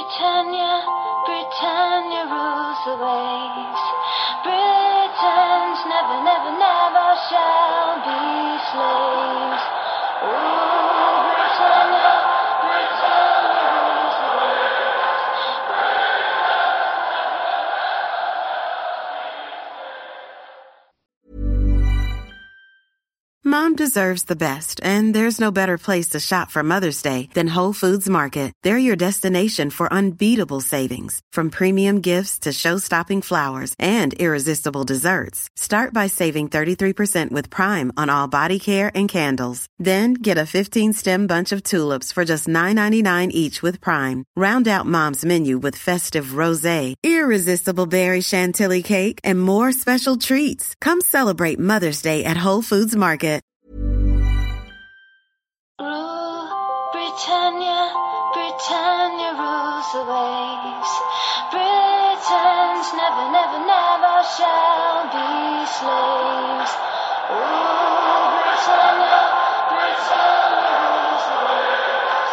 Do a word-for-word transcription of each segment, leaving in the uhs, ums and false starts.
Britannia, Britannia rules the waves. Britons never, never, never shall be slaves. Oh, Britannia, Britannia rules the waves. Mom deserves the best, and there's no better place to shop for Mother's Day than Whole Foods Market. They're your destination for unbeatable savings, from premium gifts to show-stopping flowers and irresistible desserts. Start by saving thirty-three percent with Prime on all body care and candles. Then get a fifteen-stem bunch of tulips for just nine ninety-nine each with Prime. Round out Mom's menu with festive rosé, irresistible berry chantilly cake, and more special treats. Come celebrate Mother's Day at Whole Foods Market. Rule, Britannia, Britannia rules the waves. Britons never, never, never shall be slaves. Rule, Britannia, Britannia rules the waves.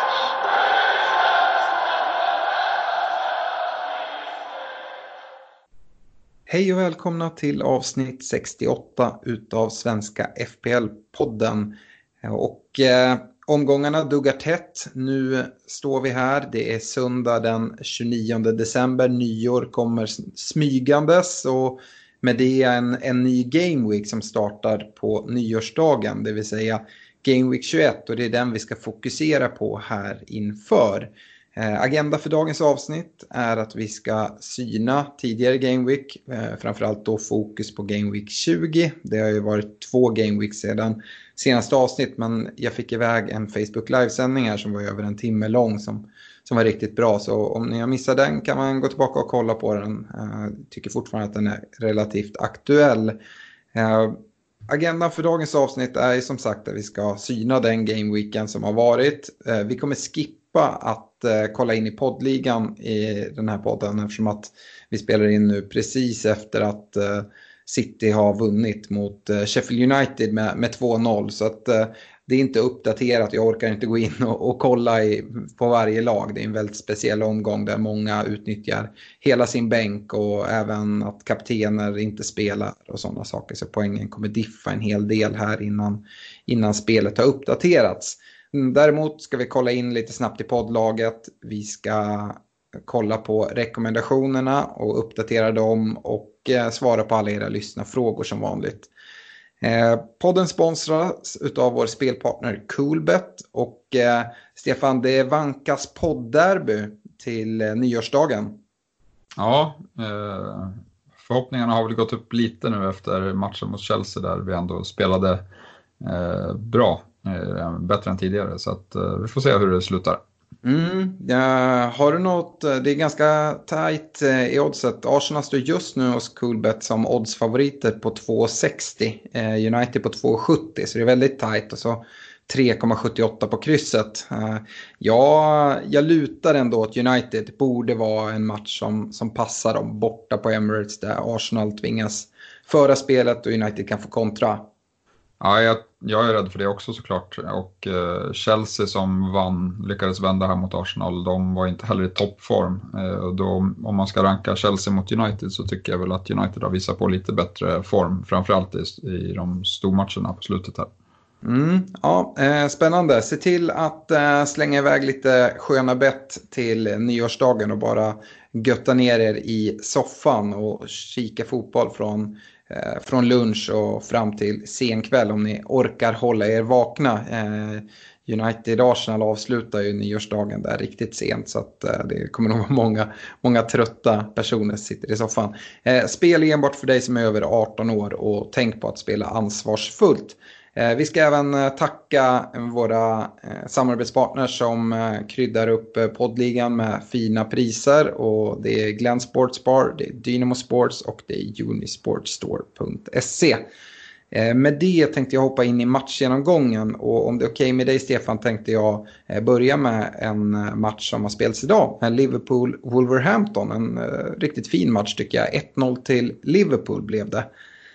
Hej och välkomna till avsnitt sextioåtta utav Svenska F P L-podden. Och eh, omgångarna duggar tätt. Nu står vi här. Det är söndag den tjugonionde december. Nyår kommer smygandes. Och med det en, en ny Game Week som startar på nyårsdagen. Det vill säga Game Week tjugoett. Och det är den vi ska fokusera på här inför. Eh, agenda för dagens avsnitt är att vi ska syna tidigare Game Week. Eh, framförallt då fokus på Game Week tjugo. Det har ju varit två Game Week sedan senaste avsnitt, men jag fick iväg en Facebook livesändning här som var över en timme lång som, som var riktigt bra. Så om ni har missat den kan man gå tillbaka och kolla på den. Jag uh, tycker fortfarande att den är relativt aktuell. Uh, agendan för dagens avsnitt är som sagt att vi ska syna den gameweeken som har varit. Uh, vi kommer skippa att uh, kolla in i poddligan i den här podden eftersom att vi spelar in nu precis efter att uh, City har vunnit mot uh, Sheffield United med, med två noll. Så att uh, det är inte uppdaterat. Jag orkar inte gå in och, och kolla i, på varje lag. Det är en väldigt speciell omgång där många utnyttjar hela sin bänk. Och även att kaptener inte spelar och sådana saker. Så poängen kommer diffa en hel del här innan, innan spelet har uppdaterats. Däremot ska vi kolla in lite snabbt i poddlaget. Vi ska kolla på rekommendationerna och uppdatera dem och eh, svara på alla era lyssnarfrågor som vanligt. Eh, podden sponsras utav vår spelpartner Coolbet och eh, Stefan, det vankas poddderby till eh, nyårsdagen. Ja, eh, förhoppningarna har väl gått upp lite nu efter matchen mot Chelsea där vi ändå spelade eh, bra, eh, bättre än tidigare, så att eh, vi får se hur det slutar. Mm, ja, har du något, det är ganska tajt i oddset. Arsenal står just nu hos Coolbet som oddsfavoriter på två sextio, eh, United på två sjuttio, så det är väldigt tajt. Och så tre komma sjuttioåtta på krysset. Eh, ja, jag lutar ändå åt United. Det borde vara en match som, som passar dem borta på Emirates där Arsenal tvingas föra spelet och United kan få kontra. Ja, jag, jag är rädd för det också såklart. Och eh, Chelsea som vann, lyckades vända här mot Arsenal, de var inte heller i toppform. Eh, då, om man ska ranka Chelsea mot United så tycker jag väl att United har visat på lite bättre form. Framförallt i, i de stormatcherna på slutet här. Mm, ja, eh, spännande. Se till att eh, slänga iväg lite sköna bett till nyårsdagen och bara götta ner er i soffan och kika fotboll från Från lunch och fram till sen kväll om ni orkar hålla er vakna. Eh, United Arsenal avslutar ju nyårsdagen där riktigt sent, så att eh, det kommer nog vara många, många trötta personer som sitter i soffan. Eh, spel enbart för dig som är över arton år och tänk på att spela ansvarsfullt. Eh, vi ska även eh, tacka våra eh, samarbetspartners som eh, kryddar upp eh, poddligan med fina priser, och det är Glenn Sports Bar, det är Dynamo Sports och det är unisportstore punkt se. Eh, med det tänkte jag hoppa in i matchgenomgången, och om det är okej okay med dig Stefan tänkte jag eh, börja med en match som har spelats idag. Liverpool-Wolverhampton, en eh, riktigt fin match tycker jag. ett noll till Liverpool blev det.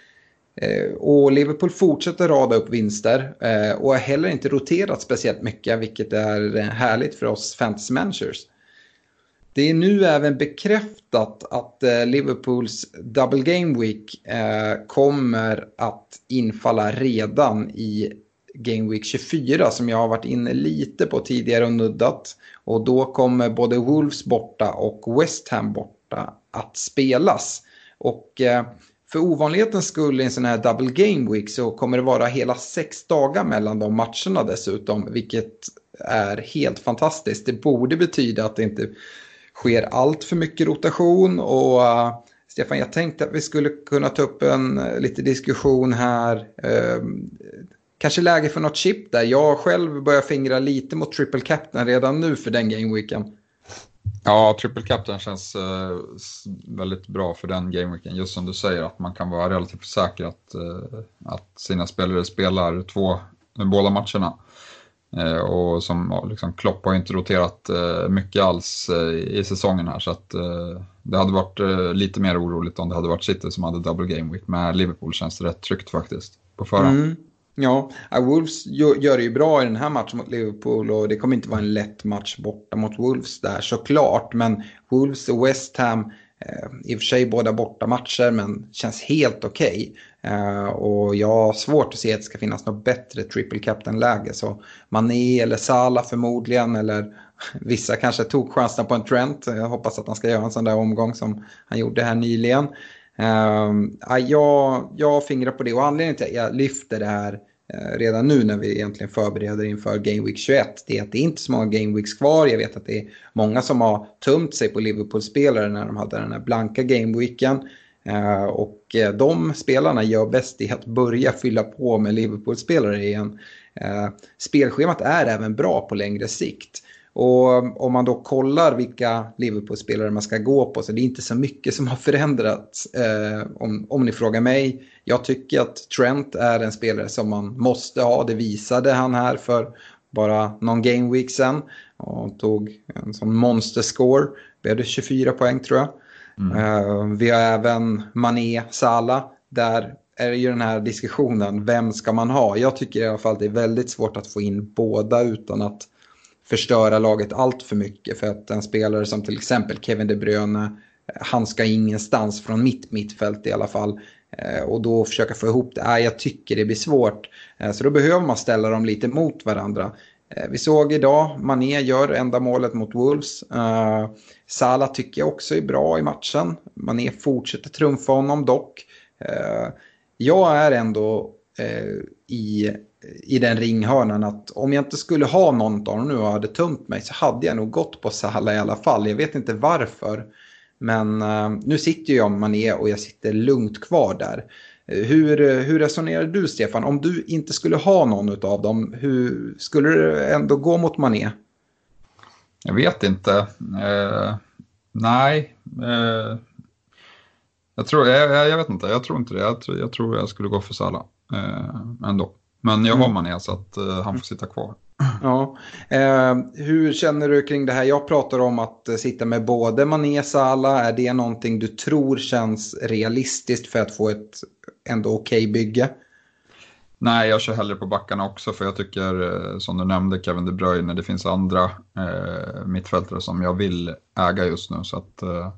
Och Liverpool fortsätter rada upp vinster och har heller inte roterat speciellt mycket, vilket är härligt för oss fantasy managers. Det är nu även bekräftat att eh, Liverpools Double Game Week eh, kommer att infalla redan i Game Week tjugofyra, som jag har varit inne lite på tidigare och nuddat. Och då kommer både Wolves borta och West Ham borta att spelas. Och eh, för ovanlighetens skull i en sån här Double Game Week så kommer det vara hela sex dagar mellan de matcherna dessutom, vilket är helt fantastiskt. Det borde betyda att det inte sker allt för mycket rotation. Och uh, Stefan, jag tänkte att vi skulle kunna ta upp en uh, lite diskussion här. Uh, kanske läge för något chip där. Jag själv börjar fingra lite mot Triple Captain redan nu för den gameweeken. Ja, Triple Captain känns uh, väldigt bra för den gameweeken. Just som du säger, att man kan vara relativt säker att, uh, att sina spelare spelar två, båda matcherna. Uh, och som liksom, Klopp har inte roterat uh, mycket alls uh, i säsongen här. Så att uh, det hade varit uh, lite mer oroligt om det hade varit City som hade double game week. Med Liverpool känns det rätt tryggt faktiskt på förhand. Mm. Ja, Wolves gör det ju bra i den här matchen mot Liverpool, och det kommer inte vara en lätt match borta mot Wolves där såklart. Men Wolves och West Ham, eh, i och för sig båda borta matcher, men känns helt okej. Okay. Eh, och jag har svårt att se att det ska finnas något bättre triple captain-läge. Så Mané eller Salah förmodligen, eller vissa kanske tog chansen på en Trent. Jag hoppas att han ska göra en sån där omgång som han gjorde här nyligen. Uh, jag, jag fingrar på det, och anledningen till att jag lyfter det här uh, redan nu när vi egentligen förbereder inför Game Week tjugoett, det är att det är inte så många Game Weeks kvar. Jag vet att det är många som har tömt sig på Liverpool-spelare när de hade den här blanka Game Weeken, uh, och uh, de spelarna gör bäst i att börja fylla på med Liverpool-spelare igen. Uh, spelschemat är även bra på längre sikt. Och om man då kollar vilka Liverpool-spelare man ska gå på, så det är inte så mycket som har förändrats eh, om, om ni frågar mig. Jag tycker att Trent är en spelare som man måste ha. Det visade han här för bara någon game week sedan. Och tog en sån monster score. Vi hade tjugofyra poäng tror jag. Mm. Eh, vi har även Mané, Salah. Där är det ju den här diskussionen. Vem ska man ha? Jag tycker i alla fall att det är väldigt svårt att få in båda utan att förstöra laget allt för mycket, för att en spelare som till exempel Kevin De Bruyne, han ska ingenstans från mitt mittfält i alla fall, och då försöka få ihop det, äh, jag tycker det blir svårt, så då behöver man ställa dem lite mot varandra. Vi såg idag, Mané gör enda målet mot Wolves, uh, Salah tycker jag också är bra i matchen, Mané fortsätter trumfa honom dock. uh, jag är ändå uh, i i den ringhörnan att om jag inte skulle ha någon av dem nu och hade tömt mig, så hade jag nog gått på Salah i alla fall. Jag vet inte varför, men uh, nu sitter jag med Mané och jag sitter lugnt kvar där. Uh, hur, hur resonerar du, Stefan? Om du inte skulle ha någon av dem, hur skulle du ändå gå mot Mané? Jag vet inte. Uh, nej. Uh, jag, tror, jag, jag vet inte. Jag tror inte det. Jag tror jag, tror jag skulle gå för Salah uh, ändå. Men jag har Mané, så att uh, han får sitta kvar. Ja. Eh, hur känner du kring det här? Jag pratar om att uh, sitta med både Mané och Salah. Är det någonting du tror känns realistiskt för att få ett ändå okej okay bygge? Nej, jag kör hellre på backarna också, för jag tycker, uh, som du nämnde, Kevin De Bruyne, det finns andra uh, mittfältare som jag vill äga just nu. Så att uh,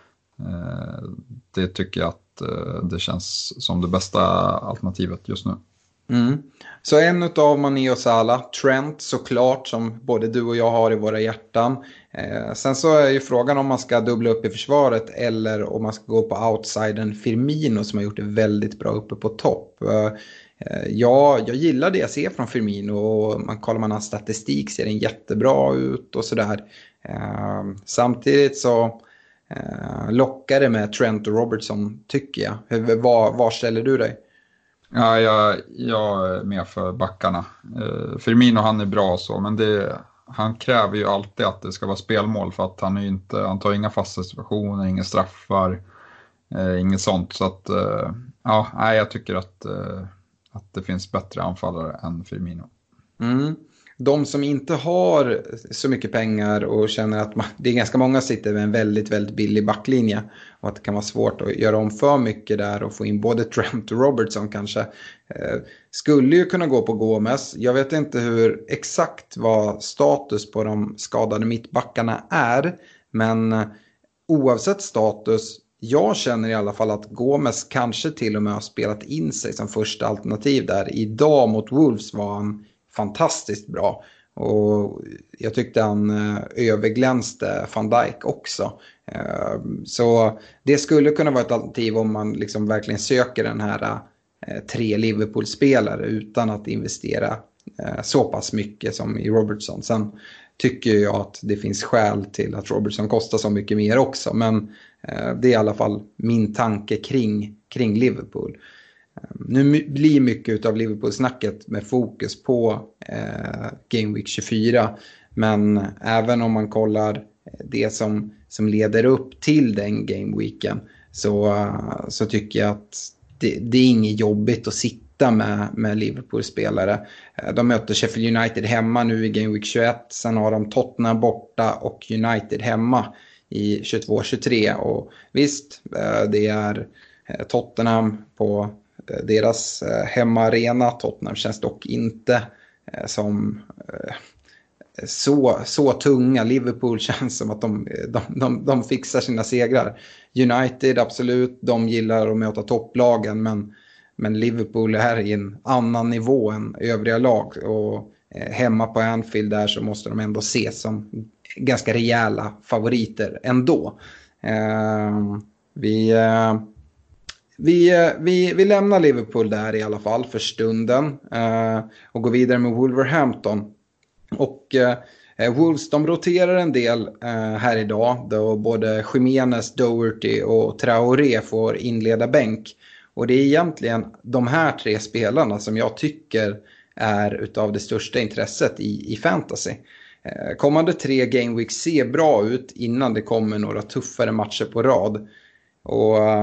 uh, det tycker jag att uh, det känns som det bästa alternativet just nu. Mm. Så en av Mané och Salah, Trent såklart, som både du och jag har i våra hjärtan. Eh, sen så är ju frågan om man ska dubbla upp i försvaret eller om man ska gå på outsidern Firmino som har gjort det väldigt bra uppe på topp. Eh, ja, jag gillar det jag ser från Firmino, och man kollar man hans statistik ser den jättebra ut och sådär. Eh, samtidigt så eh, lockar det med Trent och Robertson tycker jag. Hur, var, var ställer du dig? Ja, jag, jag är med för backarna. Eh, Firmino, han är bra så, men det, han kräver ju alltid att det ska vara spelmål, för att han är inte, han tar inga fasta situationer, inga straffar, eh, inget sånt. Så att, eh, ja, nej, jag tycker att, eh, att det finns bättre anfallare än Firmino. Mm. De som inte har så mycket pengar och känner att man, det är ganska många sitter med en väldigt, väldigt billig backlinje, och att det kan vara svårt att göra om för mycket där och få in både Trent och Robertson kanske. Eh, skulle ju kunna gå på Gomez. Jag vet inte hur exakt vad status på de skadade mittbackarna är, Men eh, oavsett status, jag känner i alla fall att Gomes kanske till och med har spelat in sig som första alternativ där. Idag mot Wolves var han fantastiskt bra. Och jag tyckte han eh, överglänste Van Dijk också. Eh, så det skulle kunna vara ett alternativ om man liksom verkligen söker den här eh, tre Liverpool-spelare utan att investera eh, så pass mycket som i Robertson. Sen tycker jag att det finns skäl till att Robertson kostar så mycket mer också. Men eh, det är i alla fall min tanke kring, kring Liverpool. Nu blir mycket av Liverpool-snacket med fokus på eh, Game Week tjugofyra. Men även om man kollar det som, som leder upp till den Game Weeken så, så tycker jag att det, det är inget jobbigt att sitta med, med Liverpool-spelare. De möter Sheffield United hemma nu i Game Week tjugoett. Sen har de Tottenham borta och United hemma i tjugotvå tjugotre. Och visst, det är Tottenham på deras eh, hemmaarena. Tottenham känns dock inte eh, som eh, så, så tunga. Liverpool känns som att de, de, de, de fixar sina segrar. United absolut, de gillar att möta topplagen, men, men Liverpool är i en annan nivå än övriga lag. Och eh, hemma på Anfield där så måste de ändå ses som ganska rejäla favoriter ändå. Eh, vi... Eh, Vi, vi, vi lämnar Liverpool där i alla fall för stunden eh, och går vidare med Wolverhampton. Och eh, Wolves, de roterar en del eh, här idag då både Jimenez, Doherty och Traoré får inleda bänk. Och det är egentligen de här tre spelarna som jag tycker är utav det största intresset i, i fantasy. Eh, kommande tre Game Week ser bra ut innan det kommer några tuffare matcher på rad. Och... Eh,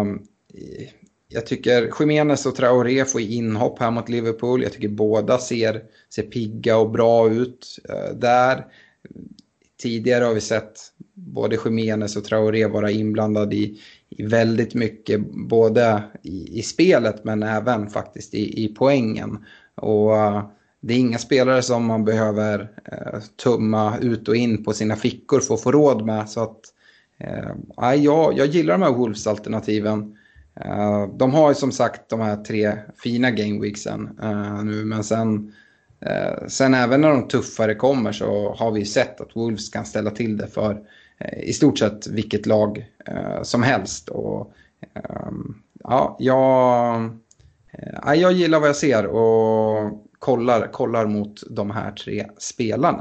Jag tycker Jimenez och Traoré får inhopp här mot Liverpool. Jag tycker båda ser, ser pigga och bra ut uh, där. Tidigare har vi sett både Jimenez och Traoré vara inblandade i, i väldigt mycket. Både i, i spelet men även faktiskt i, i poängen. Och uh, det är inga spelare som man behöver uh, tumma ut och in på sina fickor för att få råd med. Så att uh, jag, jag gillar de här Wolves-alternativen. Uh, de har ju som sagt de här tre fina gameweeksen uh, nu, men sen, uh, sen även när de tuffare kommer så har vi sett att Wolves kan ställa till det för uh, i stort sett vilket lag uh, som helst. Och, uh, ja, jag, uh, jag gillar vad jag ser och kollar, kollar mot de här tre spelarna.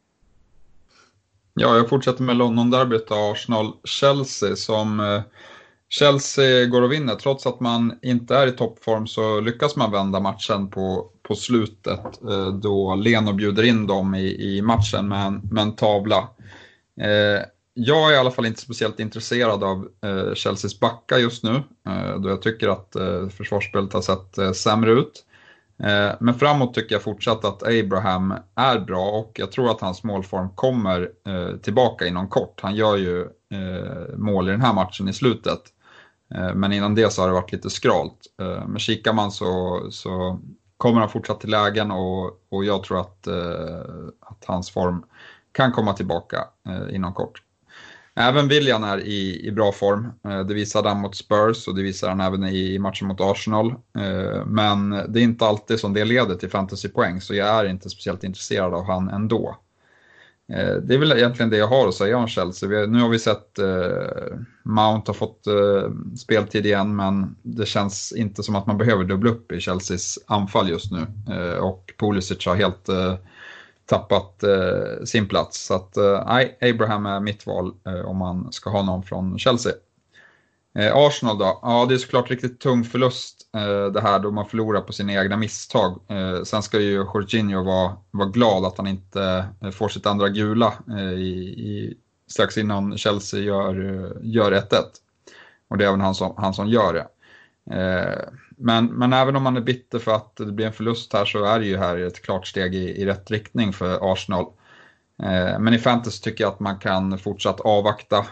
Ja, jag fortsätter med London-derbyt och Arsenal-Chelsea som... Uh... Chelsea går och vinner. Trots att man inte är i toppform så lyckas man vända matchen på, på slutet. Då Leno bjuder in dem i, i matchen med en, med en tavla. Eh, jag är i alla fall inte speciellt intresserad av eh, Chelseas backa just nu. Eh, då jag tycker att eh, försvarsspelet har sett eh, sämre ut. Eh, men framåt tycker jag fortsatt att Abraham är bra. Och jag tror att hans målform kommer eh, tillbaka inom kort. Han gör ju eh, mål i den här matchen i slutet. Men innan det så har det varit lite skralt. Men kikar man så, så kommer han fortsatt till lägen och, och jag tror att, att hans form kan komma tillbaka inom kort. Även Willian är i, i bra form. Det visade han mot Spurs och det visar han även i matchen mot Arsenal. Men det är inte alltid som det leder till fantasypoäng så jag är inte speciellt intresserad av han ändå. Det är väl egentligen det jag har att säga om Chelsea. Vi, nu har vi sett eh, Mount har fått eh, speltid igen men det känns inte som att man behöver dubbla upp i Chelseas anfall just nu. Eh, och Pulisic har helt eh, tappat eh, sin plats. Så att, nej, eh, Abraham är mitt val eh, om man ska ha någon från Chelsea. Eh, Arsenal då? Ja, det är såklart riktigt tung förlust eh, det här då man förlorar på sina egna misstag. Eh, sen ska ju Jorginho vara, vara glad att han inte eh, får sitt andra gula eh, i, i, strax innan Chelsea gör, gör ett ett. Och det är även han som, han som gör det. Eh, men, men även om man är bitter för att det blir en förlust här så är det ju här ett klart steg i, i rätt riktning för Arsenal. Men i fantasy tycker jag att man kan fortsatt avvakta.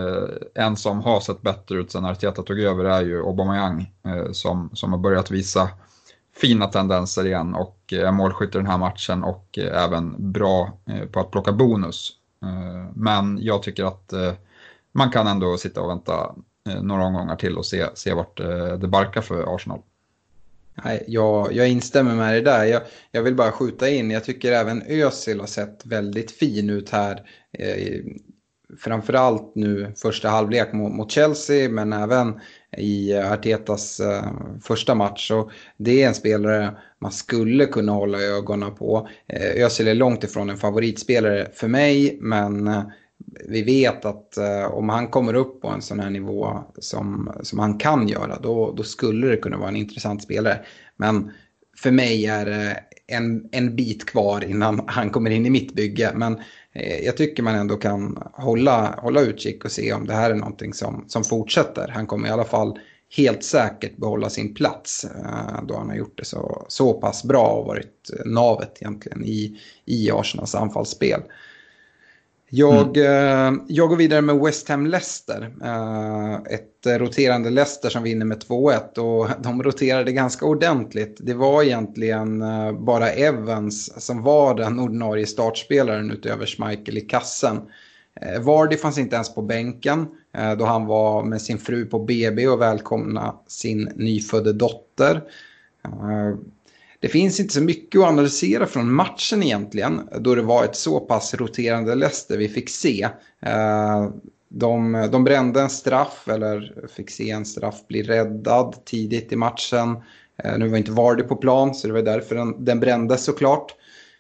En som har sett bättre ut sen Arteta tog över är ju Aubameyang som, som har börjat visa fina tendenser igen och är målskytt i den här matchen och även bra på att plocka bonus. Men jag tycker att man kan ändå sitta och vänta några omgångar till och se, se vart det barkar för Arsenal. Nej, jag, jag instämmer med det där. Jag, jag vill bara skjuta in. Jag tycker även Özil har sett väldigt fin ut här. Eh, framförallt nu första halvlek mot, mot Chelsea, men även i Artetas eh, första match. Så det är en spelare man skulle kunna hålla ögonen på. Eh, Özil är långt ifrån en favoritspelare för mig, men eh, vi vet att eh, om han kommer upp på en sån här nivå som, som han kan göra, då, då skulle det kunna vara en intressant spelare. Men för mig är det en, en bit kvar innan han kommer in i mitt bygge. Men eh, jag tycker man ändå kan hålla, hålla utkik och se om det här är någonting som, som fortsätter. Han kommer i alla fall helt säkert behålla sin plats eh, då han har gjort det så, så pass bra och varit navet egentligen i, i Arsenals anfallsspel. Jag, mm. eh, jag går vidare med West Ham Leicester. Eh, ett roterande Leicester som vinner med två ett, och de roterade ganska ordentligt. Det var egentligen eh, bara Evans som var den ordinarie startspelaren utöver Schmeichel i kassen. Eh, Vardy fanns inte ens på bänken eh, då han var med sin fru på B B och välkomna sin nyfödde dotter. Eh, Det finns inte så mycket att analysera från matchen egentligen, då det var ett så pass roterande Leicester vi fick se. De, de brände en straff, eller fick se en straff bli räddad tidigt i matchen. Nu var inte Vardy på plan, så det var därför den, den brändes såklart.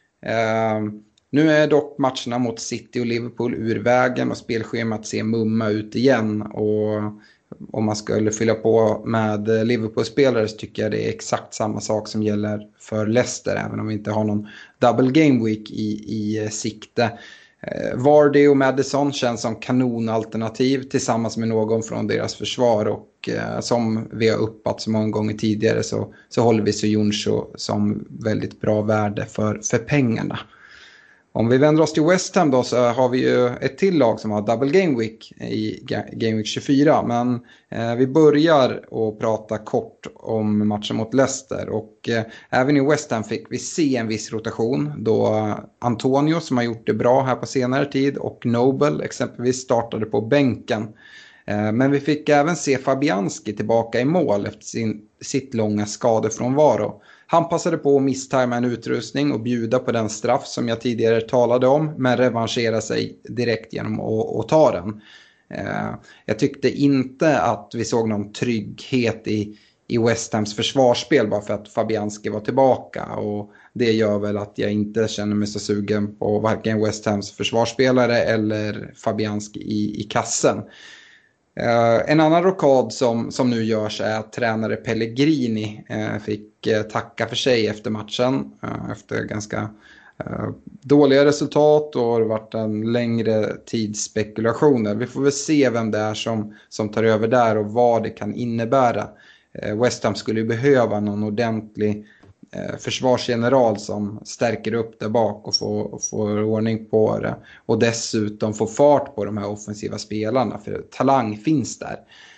Nu är dock matcherna mot City och Liverpool ur vägen och spelschemat ser mumma ut igen. Och om man skulle fylla på med Liverpool-spelare så tycker jag det är exakt samma sak som gäller för Leicester, även om vi inte har någon double game week i, i sikte. Eh, Vardy och Maddison känns som kanonalternativ tillsammans med någon från deras försvar, och eh, som vi har uppat så många gånger tidigare så, så håller vi Soyuncu som väldigt bra värde för, för pengarna. Om vi vänder oss till West Ham då, så har vi ju ett till lag som har double game week i Game Week tjugofyra. Men eh, vi börjar att prata kort om matchen mot Leicester. Och eh, även i West Ham fick vi se en viss rotation då Antonio, som har gjort det bra här på senare tid, och Noble exempelvis startade på bänken. Eh, men vi fick även se Fabianski tillbaka i mål efter sin, sitt långa skadefrånvaro. Han passade på att misstajma en utrustning och bjuda på den straff som jag tidigare talade om, men revanschera sig direkt genom att, att ta den. Eh, jag tyckte inte att vi såg någon trygghet i, i West Hams försvarsspel bara för att Fabianski var tillbaka, och det gör väl att jag inte känner mig så sugen på varken West Hams försvarsspelare eller Fabianski i, i kassen. Uh, en annan rokad som, som nu görs är att tränare Pellegrini uh, fick uh, tacka för sig efter matchen. Uh, efter ganska uh, dåliga resultat, och det har varit en längre tids spekulationer. Vi får väl se vem det är som, som tar över där och vad det kan innebära. Uh, West Ham skulle ju behöva någon ordentlig uh, försvarsgeneral som stärker upp där bak och får, får ordning på det. Och dessutom får fart på de här offensiva spelarna, för talang finns där.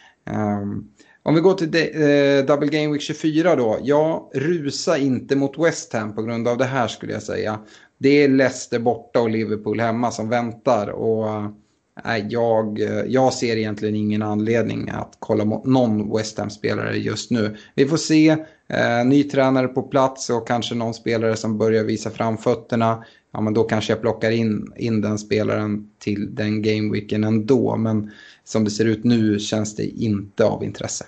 Um, om vi går till de, uh, Double Game Week tjugofyra då. Jag rusa inte mot West Ham på grund av det här, skulle jag säga. Det är Leicester borta och Liverpool hemma som väntar. Och uh, jag, jag ser egentligen ingen anledning att kolla mot någon West Ham-spelare just nu. Vi får se eh, ny tränare på plats och kanske någon spelare som börjar visa framfötterna. Ja, men då kanske jag plockar in, in den spelaren till den gameweeken ändå. Men som det ser ut nu känns det inte av intresse.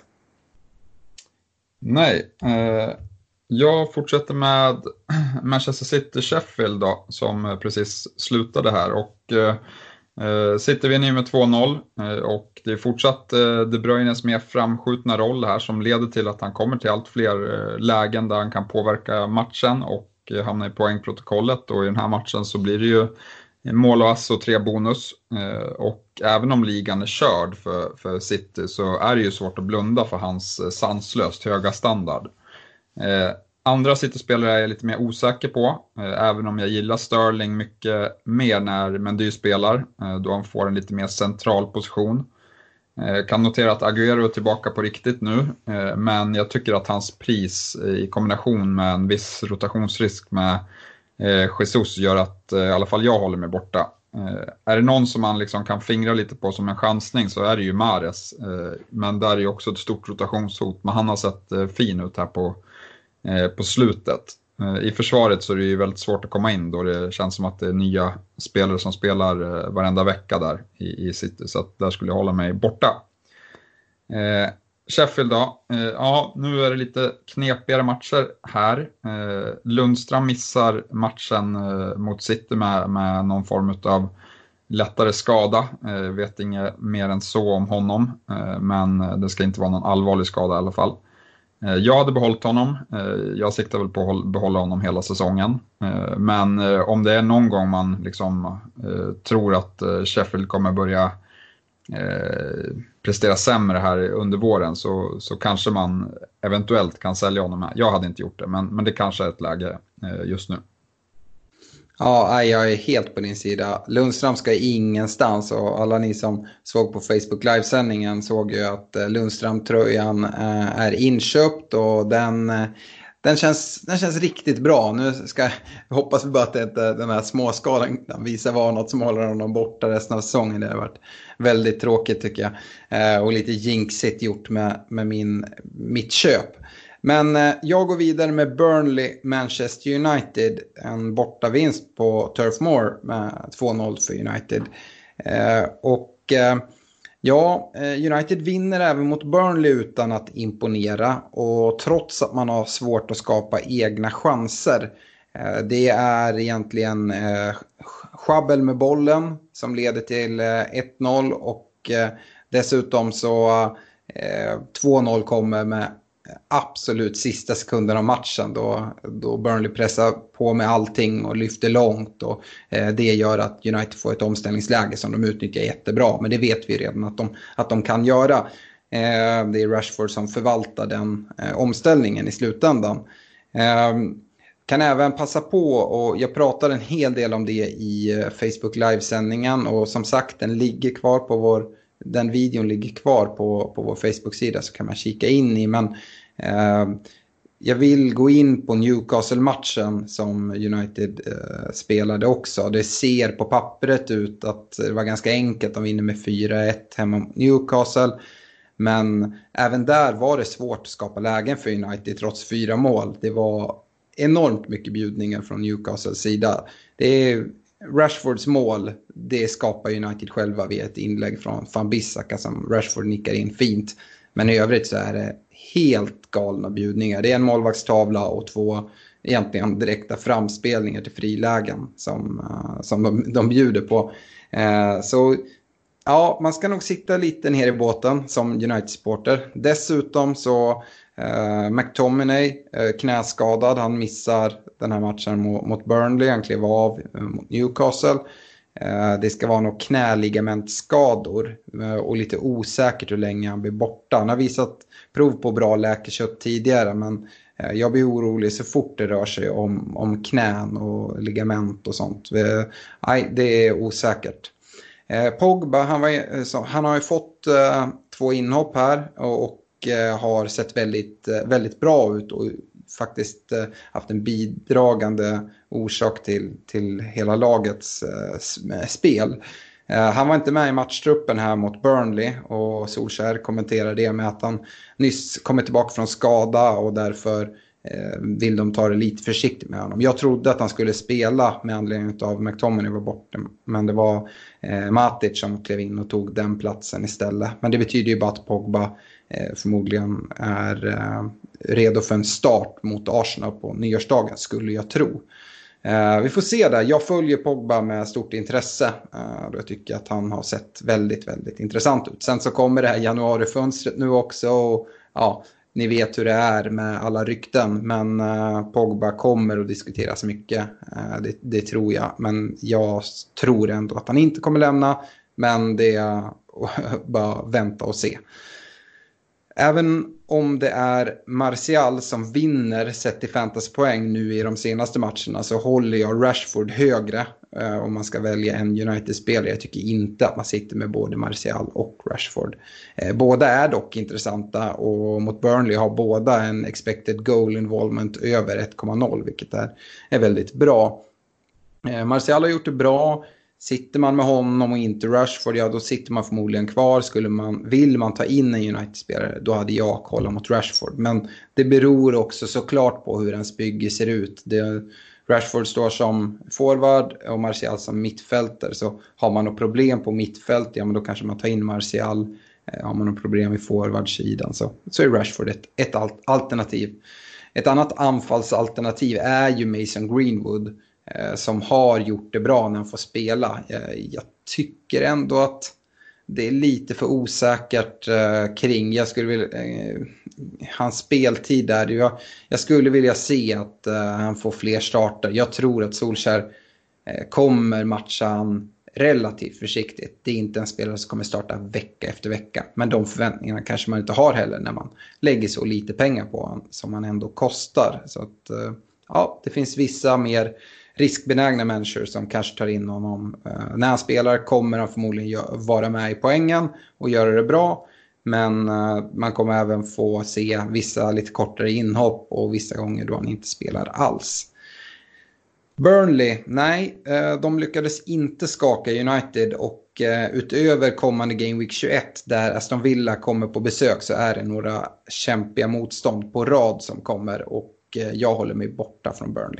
Nej, eh, jag fortsätter med Manchester City Sheffield då, som precis slutade här. Och eh, Uh, sitter vi nu med två noll uh, och det är fortsatt uh, De Bruynes mer framskjutna roll här som leder till att han kommer till allt fler uh, lägen där han kan påverka matchen och uh, hamna i poängprotokollet, och i den här matchen så blir det ju mål och ass och tre bonus uh, och även om ligan är körd för, för City så är det ju svårt att blunda för hans uh, sanslöst höga standard. Uh, Andra City-spelare är jag lite mer osäker på, eh, även om jag gillar Sterling mycket mer när Mendy spelar, eh, då han får en lite mer central position. Eh, kan notera att Agüero är tillbaka på riktigt nu, eh, men jag tycker att hans pris eh, i kombination med en viss rotationsrisk med eh, Jesus gör att eh, i alla fall jag håller mig borta. Är det någon som man liksom kan fingra lite på som en chansning så är det ju Mahrez. Men där är ju också ett stort rotationshot. Men han har sett fin ut här på, på slutet. I försvaret så är det ju väldigt svårt att komma in då det känns som att det är nya spelare som spelar varenda vecka där i, i City. Så att där skulle jag hålla mig borta. Eh, Sheffield då. Eh, ja, nu är det lite knepigare matcher här. Eh, Lundström missar matchen eh, mot City med, med någon form av lättare skada. Eh, vet inget mer än så om honom. Eh, men det ska inte vara någon allvarlig skada i alla fall. Eh, jag hade behållit honom. Eh, jag siktar väl på att behålla honom hela säsongen. Eh, men eh, om det är någon gång man liksom eh, tror att eh, Sheffield kommer börja Eh, prestera sämre här under våren så, så kanske man eventuellt kan sälja honom här. Jag hade inte gjort det, men, men det kanske är ett läge eh, just nu. Ja, jag är helt på din sida. Lundström ska ingenstans och alla ni som såg på Facebook livesändningen såg ju att Lundström-tröjan är inköpt och den... Den känns, den känns riktigt bra. Nu ska jag hoppas vi bara att det inte, den här småskalan visar vara något som håller honom borta resten av säsongen. Det har varit väldigt tråkigt tycker jag. Eh, och lite jinxigt gjort med, med min, mitt köp. Men eh, jag går vidare med Burnley Manchester United. En bortavinst på Turf Moor med två noll för United. Eh, och... Eh, Ja, United vinner även mot Burnley utan att imponera och trots att man har svårt att skapa egna chanser. Det är egentligen schabbel med bollen som leder till ett noll och dessutom så två noll kommer med absolut sista sekunden av matchen då, då Burnley pressar på med allting och lyfter långt och eh, det gör att United får ett omställningsläge som de utnyttjar jättebra, men det vet vi redan att de, att de kan göra. Eh, det är Rashford som förvaltar den eh, omställningen i slutändan. Eh, kan även passa på, och jag pratar en hel del om det i eh, Facebook livesändningen och som sagt den ligger kvar på vår Den videon ligger kvar på, på vår Facebook-sida så kan man kika in i. Men eh, jag vill gå in på Newcastle-matchen som United eh, spelade också. Det ser på pappret ut att det var ganska enkelt. De vinner med fyra ett hemma mot Newcastle. Men även där var det svårt att skapa lägen för United trots fyra mål. Det var enormt mycket bjudningar från Newcastles sida. Det är... Rashfords mål, det skapar United själva via ett inlägg från Van Bissaka som Rashford nickar in fint. Men i övrigt så är det helt galna bjudningar. Det är en målvaktstavla och två egentligen direkta framspelningar till frilägen som, uh, som de, de bjuder på. Uh, så ja, man ska nog sitta lite ner i båten som United-supporter. Dessutom så Uh, McTominay uh, knäskadad, han missar den här matchen mot, mot Burnley, han klev av uh, mot Newcastle. Uh, det ska vara några knäligamentskador uh, och lite osäkert hur länge han blir borta. Han har visat prov på bra läkekött tidigare, men uh, jag blir orolig så fort det rör sig om, om knän och ligament och sånt. Uh, nej, det är osäkert. Uh, Pogba, han, var, så, han har ju fått uh, två inhopp här och, och har sett väldigt, väldigt bra ut och faktiskt haft en bidragande orsak till, till hela lagets spel. Han var inte med i matchtruppen här mot Burnley och Solskjaer kommenterade det med att han nyss kommit tillbaka från skada och därför vill de ta det lite försiktigt med honom. Jag trodde att han skulle spela med anledning av McTominay var borta, men det var Matic som klev in och tog den platsen istället. Men det betyder ju bara att Pogba förmodligen är eh, redo för en start mot Arsenal på nyårsdagen, skulle jag tro. Eh, vi får se där. Jag följer Pogba med stort intresse. Eh, jag tycker att han har sett väldigt, väldigt intressant ut. Sen så kommer det här januarifönstret nu också. Och, ja, ni vet hur det är med alla rykten. Men eh, Pogba kommer att diskuteras mycket. Eh, det, det tror jag. Men jag tror ändå att han inte kommer lämna. Men det är bara vänta och se. Även om det är Martial som vinner sett i fantasypoäng nu i de senaste matcherna så håller jag Rashford högre eh, om man ska välja en United-spelare. Jag tycker inte att man sitter med både Martial och Rashford. Eh, båda är dock intressanta och mot Burnley har båda en expected goal involvement över ett komma noll vilket är, är väldigt bra. Eh, Martial har gjort det bra. sitter man med honom och inte Rashford, ja då sitter man förmodligen kvar. Skulle man, vill man ta in en United-spelare, då hade jag kollat mot Rashford. Men det beror också såklart på hur ens bygge ser ut. Det, Rashford står som forward och Martial som mittfältare. Så har man något problem på mittfält, ja men då kanske man tar in Martial. Har man något problem i forwardsidan så, så är Rashford ett, ett alternativ. Ett annat anfallsalternativ är ju Mason Greenwood. Som har gjort det bra när han får spela. Jag, jag tycker ändå att det är lite för osäkert eh, kring. Jag skulle vilja, eh, hans speltid där. Jag, jag skulle vilja se att eh, han får fler starter. Jag tror att Solskjaer eh, kommer matcha han relativt försiktigt. Det är inte en spelare som kommer starta vecka efter vecka. Men de förväntningarna kanske man inte har heller när man lägger så lite pengar på honom som han ändå kostar. Så att, eh, ja, det finns vissa mer riskbenägna människor som kanske tar in honom. Uh, när han spelar kommer han förmodligen gö- vara med i poängen och göra det bra. Men uh, man kommer även få se vissa lite kortare inhopp och vissa gånger då han inte spelar alls. Burnley, nej, uh, de lyckades inte skaka United och uh, utöver kommande Game Week tjugoett där Aston Villa kommer på besök så är det några kämpiga motstånd på rad som kommer och uh, jag håller mig borta från Burnley.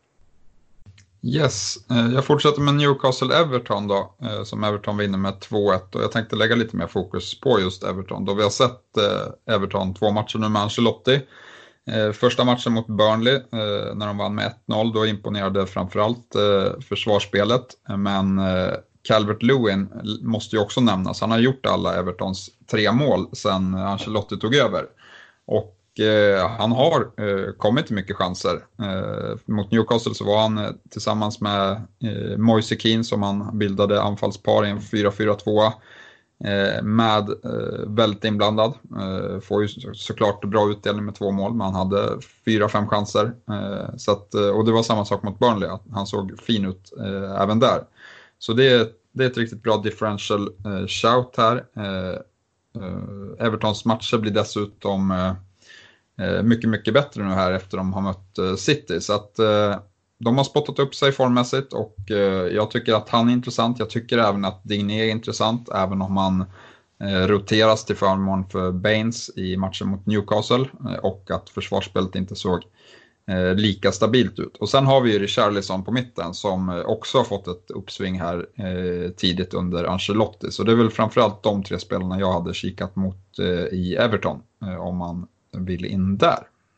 Yes, jag fortsätter med Newcastle-Everton då, som Everton vinner med två ett och jag tänkte lägga lite mer fokus på just Everton då vi har sett Everton två matcher nu med Ancelotti. Första matchen mot Burnley när de vann med ett noll, då imponerade framförallt försvarsspelet, men Calvert-Lewin måste ju också nämnas, han har gjort alla Evertons tre mål sedan Ancelotti tog över och Eh, han har eh, kommit till mycket chanser. Eh, mot Newcastle så var han eh, tillsammans med eh, Moise Keane som han bildade anfallspar i en fyra fyra två eh, med eh, väldigt inblandad. Eh, får ju så, såklart bra utdelning med två mål, men han hade fyra fem chanser. Eh, så att, och det var samma sak mot Burnley, att han såg fin ut eh, även där. Så det är, det är ett riktigt bra differential eh, shout här. Eh, eh, Evertons matcher blir dessutom eh, mycket, mycket bättre nu här efter de har mött City. Så att eh, de har spottat upp sig formmässigt och eh, jag tycker att han är intressant. Jag tycker även att Digne är intressant, även om han eh, roteras till förmån för Baines i matchen mot Newcastle eh, och att försvarsspelet inte såg eh, lika stabilt ut. Och sen har vi ju Richarlison på mitten som eh, också har fått ett uppsving här eh, tidigt under Ancelotti. Så det är väl framförallt de tre spelarna jag hade kikat mot eh, i Everton eh, om man vill in där.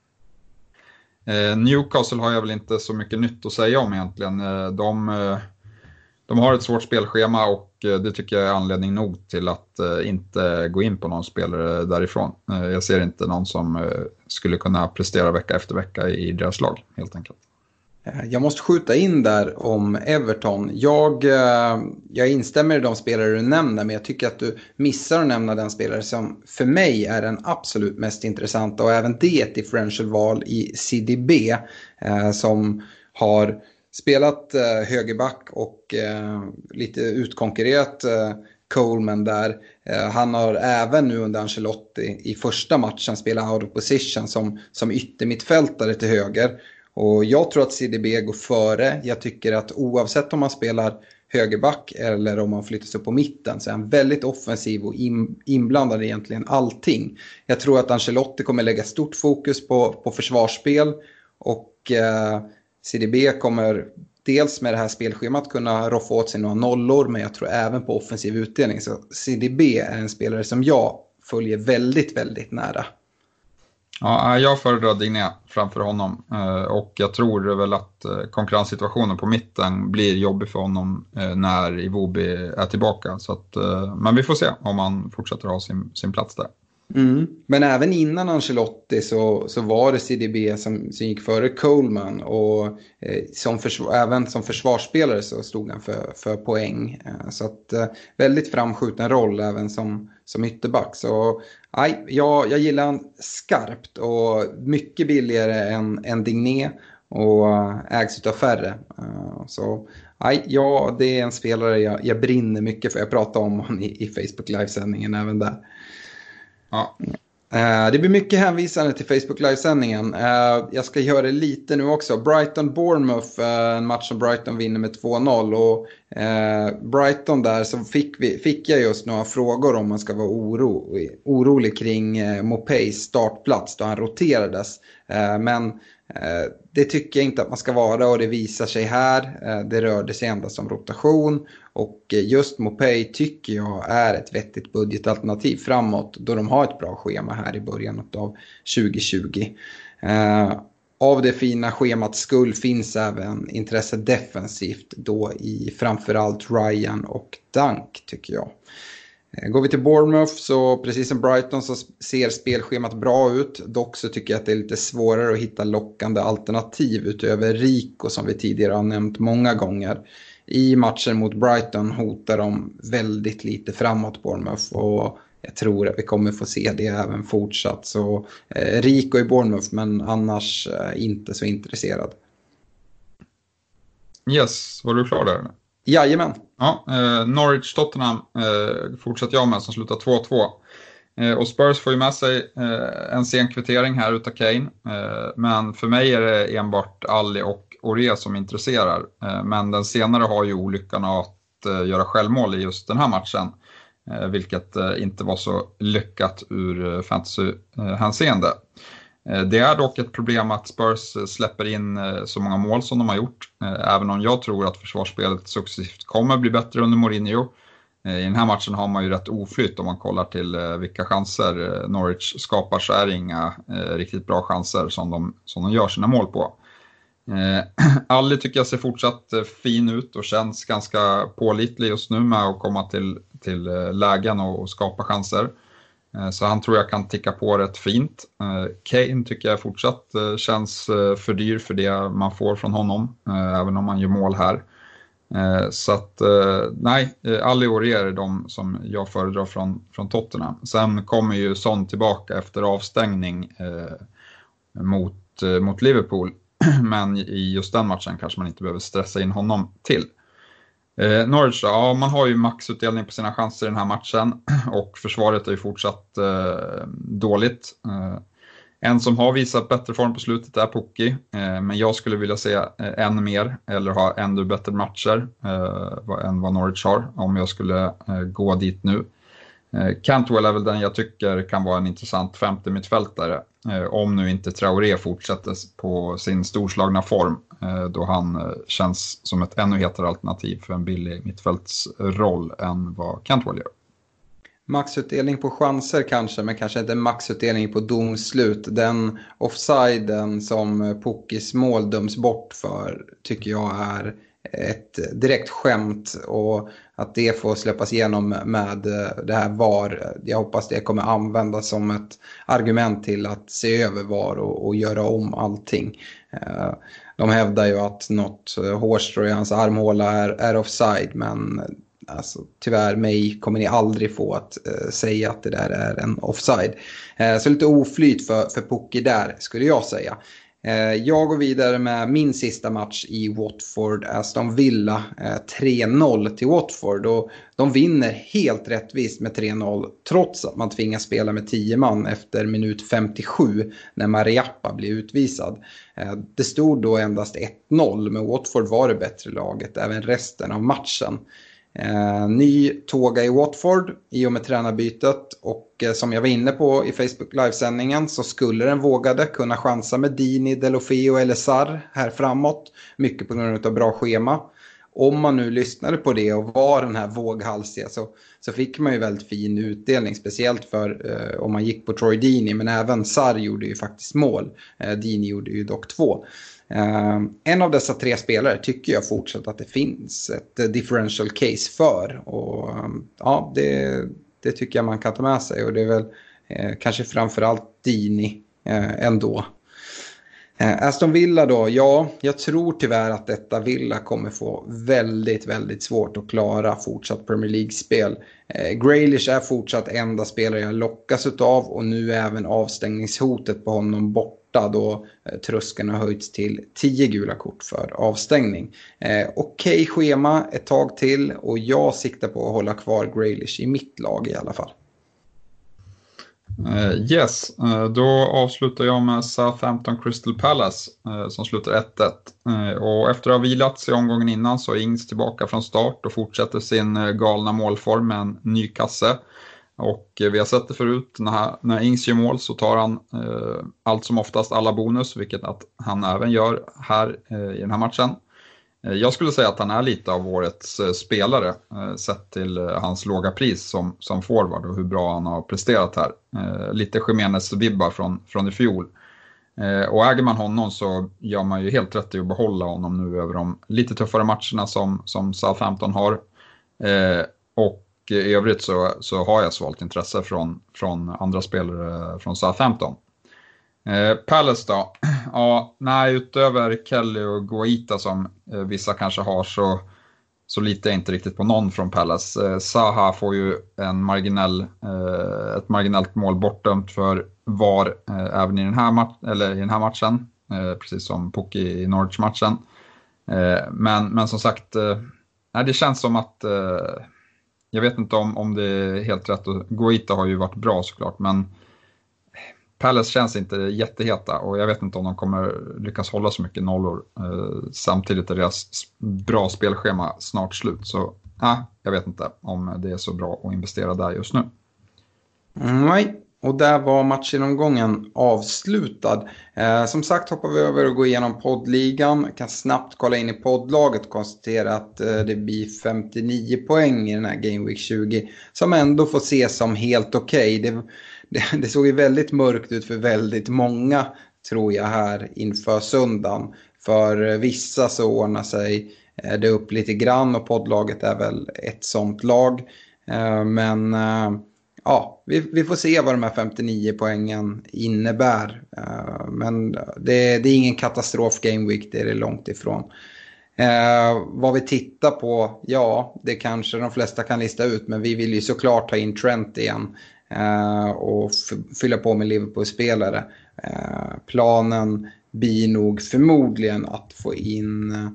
Eh, Newcastle har jag väl inte så mycket nytt att säga om egentligen. Eh, de, eh, de har ett svårt spelschema och eh, det tycker jag är anledning nog till att eh, inte gå in på någon spelare därifrån. Eh, jag ser inte någon som eh, skulle kunna prestera vecka efter vecka i deras lag helt enkelt. Jag måste skjuta in där om Everton. Jag, jag instämmer i de spelare du nämner, men jag tycker att du missar att nämna den spelare som för mig är den absolut mest intressanta. Och även det är ett differential-val i C D B eh, som har spelat eh, högerback och eh, lite utkonkurrerat eh, Coleman där. Eh, han har även nu under Ancelotti i första matchen spelat out of position som, som yttermittfältare till höger. Och jag tror att C D B går före. Jag tycker att oavsett om man spelar högerback eller om man flyttas upp på mitten så är han väldigt offensiv och in, inblandad i egentligen allting. Jag tror att Ancelotti kommer lägga stort fokus på, på försvarsspel och eh, C D B kommer dels med det här spelschemat kunna roffa åt sig några nollor, men jag tror även på offensiv utdelning. Så C D B är en spelare som jag följer väldigt, väldigt nära. Ja, jag föredrar Digne framför honom och jag tror väl att konkurrenssituationen på mitten blir jobbig för honom när Iwobi är tillbaka. Så att, men vi får se om han fortsätter ha sin, sin plats där. Mm. Men även innan Ancelotti så, så var det C D B som, som gick före Coleman och eh, som försvar, även som försvarsspelare så stod han för, för poäng. Eh, så att eh, väldigt framskjuten roll även som, som ytterback. Så aj, jag, jag gillar han skarpt och mycket billigare än, än Digne och ägs utav färre. Eh, så aj, ja, det är en spelare jag, jag brinner mycket för. Jag pratar om honom i, i Facebook livesändningen även där. Ja. Det blir mycket hänvisande till Facebook livesändningen. Jag ska göra det lite nu också. Brighton-Bournemouth, en match som Brighton vinner med två noll. Och Brighton där så fick, vi, fick jag just några frågor om man ska vara oro, orolig kring Mopays startplats då han roterades. Men det tycker jag inte att man ska vara, och det visar sig här. Det rörde sig endast om rotation, och just Mopay tycker jag är ett vettigt budgetalternativ framåt då de har ett bra schema här i början av tjugo tjugo. Av det fina schemat skull finns även intresse defensivt då i framförallt Ryan och Dunk, tycker jag. Går vi till Bournemouth så precis som Brighton så ser spelschemat bra ut. Dock så tycker jag att det är lite svårare att hitta lockande alternativ utöver Rico som vi tidigare har nämnt många gånger. I matchen mot Brighton hotar de väldigt lite framåt Bournemouth, och jag tror att vi kommer få se det även fortsatt. Så eh, Rico i Bournemouth, men annars eh, inte så intresserad. Yes, var du klar där? Jajamän. Ja, eh, Norwich-Tottenham eh, fortsätter jag med som slutar två två. Eh, och Spurs får ju med sig eh, en sen kvittering här utav Kane. Eh, men för mig är det enbart Ali och Ore som intresserar. Eh, men den senare har ju olyckan att eh, göra självmål i just den här matchen. Eh, vilket eh, inte var så lyckat ur eh, fantasy-hänseende. Eh, det är dock ett problem att Spurs släpper in eh, så många mål som de har gjort. Eh, även om jag tror att försvarsspelet successivt kommer bli bättre under Mourinho. I den här matchen har man ju rätt oflytt om man kollar till eh, vilka chanser eh, Norwich skapar, så är det inga eh, riktigt bra chanser som de, som de gör sina mål på. Eh, Ali tycker jag ser fortsatt eh, fin ut och känns ganska pålitlig just nu med att komma till, till eh, lägen och, och skapa chanser. Eh, så han tror jag kan ticka på rätt fint. Eh, Kane tycker jag fortsatt eh, känns eh, för dyr för det man får från honom, eh, även om man gör mål här. Eh, så att eh, nej, Ali och Ore är de som jag föredrar från, från Tottenham. Sen kommer ju Son tillbaka efter avstängning eh, mot, eh, mot Liverpool. Men i just den matchen kanske man inte behöver stressa in honom till. eh, Norwich, ja, man har ju maxutdelning på sina chanser i den här matchen. Och försvaret är ju fortsatt eh, dåligt. eh, En som har visat bättre form på slutet är Pukki, eh, men jag skulle vilja se eh, ännu mer eller ha ännu bättre matcher eh, än vad Norwich har om jag skulle eh, gå dit nu. Eh, Cantwell är väl den jag tycker kan vara en intressant femte mittfältare, eh, om nu inte Traoré fortsätter på sin storslagna form, eh, då han eh, känns som ett ännu hetare alternativ för en billig mittfältsroll än vad Cantwell gör. Maxutdelning på chanser kanske, men kanske inte maxutdelning på domslut. Den offsiden som Pukkis mål döms bort för tycker jag är ett direkt skämt, och att det får släppas igenom med det här V A R. Jag hoppas det kommer användas som ett argument till att se över V A R och, och göra om allting. De hävdar ju att något hårstrå i hans armhåla är, är offside, men alltså, tyvärr mig kommer ni aldrig få att uh, säga att det där är en offside. Uh, så lite oflyt för, för Pukki där skulle jag säga. Uh, jag går vidare med min sista match i Watford, Aston Villa, uh, tre noll till Watford. Och de vinner helt rättvist med tre noll trots att man tvingas spela med tio man efter minut femtiosju när Mariappa blir utvisad. Uh, det stod då endast ett noll, men Watford var det bättre laget även resten av matchen. Eh, ny tåga i Watford i och med tränarbytet, och eh, som jag var inne på i Facebook livesändningen så skulle den vågade kunna chansa med Dini, Delofeo eller Sarr här framåt, mycket på grund av bra schema. Om man nu lyssnade på det och var den här våghalsiga så, så fick man ju väldigt fin utdelning, speciellt för eh, om man gick på Troy Dini, men även Sarr gjorde ju faktiskt mål. Eh, Dini gjorde ju dock två. Uh, en av dessa tre spelare tycker jag fortsatt att det finns ett uh, differential case för, och um, ja, det, det tycker jag man kan ta med sig, och det är väl uh, kanske framförallt Dini uh, ändå. uh, Aston Villa då, ja, jag tror tyvärr att detta Villa kommer få väldigt, väldigt svårt att klara fortsatt Premier League-spel. uh, Grealish är fortsatt enda spelare jag lockas utav, och nu är även avstängningshotet på honom bort då eh, tröskeln har höjts till tio gula kort för avstängning. Eh, Okej okay, schema ett tag till, och jag siktar på att hålla kvar Grealish i mitt lag i alla fall. Uh, yes, uh, då avslutar jag med Southampton Crystal Palace uh, som slutar ett ett. Uh, och efter att ha vilats i omgången innan så är Ings tillbaka från start och fortsätter sin uh, galna målform med en ny kasse. Och uh, vi har sett det förut, när, när Ings gör mål så tar han uh, allt som oftast alla bonus, vilket att han även gör här uh, i den här matchen. Jag skulle säga att han är lite av årets spelare sett till hans låga pris som, som forward och hur bra han har presterat här. Lite Jimenez-vibbar från, från i fjol. Och äger man honom så gör man ju helt rätt i att behålla honom nu över de lite tuffare matcherna som, som Southampton har. Och i övrigt så, så har jag svalt intresse från, från andra spelare från Southampton. Eh, Palace då? Ja, nej, utöver Kelly och Guaita som eh, vissa kanske har så, så litar jag inte riktigt på någon från Palace. Eh, Zaha får ju en marginell, eh, ett marginellt mål bortdömt för V A R eh, även i den här, mat- eller i den här matchen, eh, precis som Pukki i Norwich-matchen. Eh, men, men som sagt, eh, nej, det känns som att eh, jag vet inte om, om det är helt rätt. Guaita har ju varit bra såklart, men Palace känns inte jätteheta och jag vet inte om de kommer lyckas hålla så mycket nollor. Eh, samtidigt är deras bra spelschema snart slut. Så eh, jag vet inte om det är så bra att investera där just nu. Nej, och där var matchgenomgången avslutad. Eh, som sagt hoppar vi över och går igenom poddligan. Kan snabbt kolla in i poddlaget och konstatera att eh, det blir femtionio poäng i den här Game Week tjugo. Som ändå får ses som helt okej. Okay. Det Det, det såg ju väldigt mörkt ut för väldigt många, tror jag, här inför söndagen. För vissa så ordnar sig det upp lite grann och poddlaget är väl ett sånt lag. Men ja, vi, vi får se vad de här femtionio poängen innebär. Men det, det är ingen katastrof Game Week, det är det långt ifrån. Eh, vad vi tittar på, ja, det kanske de flesta kan lista ut, men vi vill ju såklart ta in Trent igen. Uh, och f- fylla på med Liverpool-spelare. Uh, planen blir nog förmodligen att få in uh,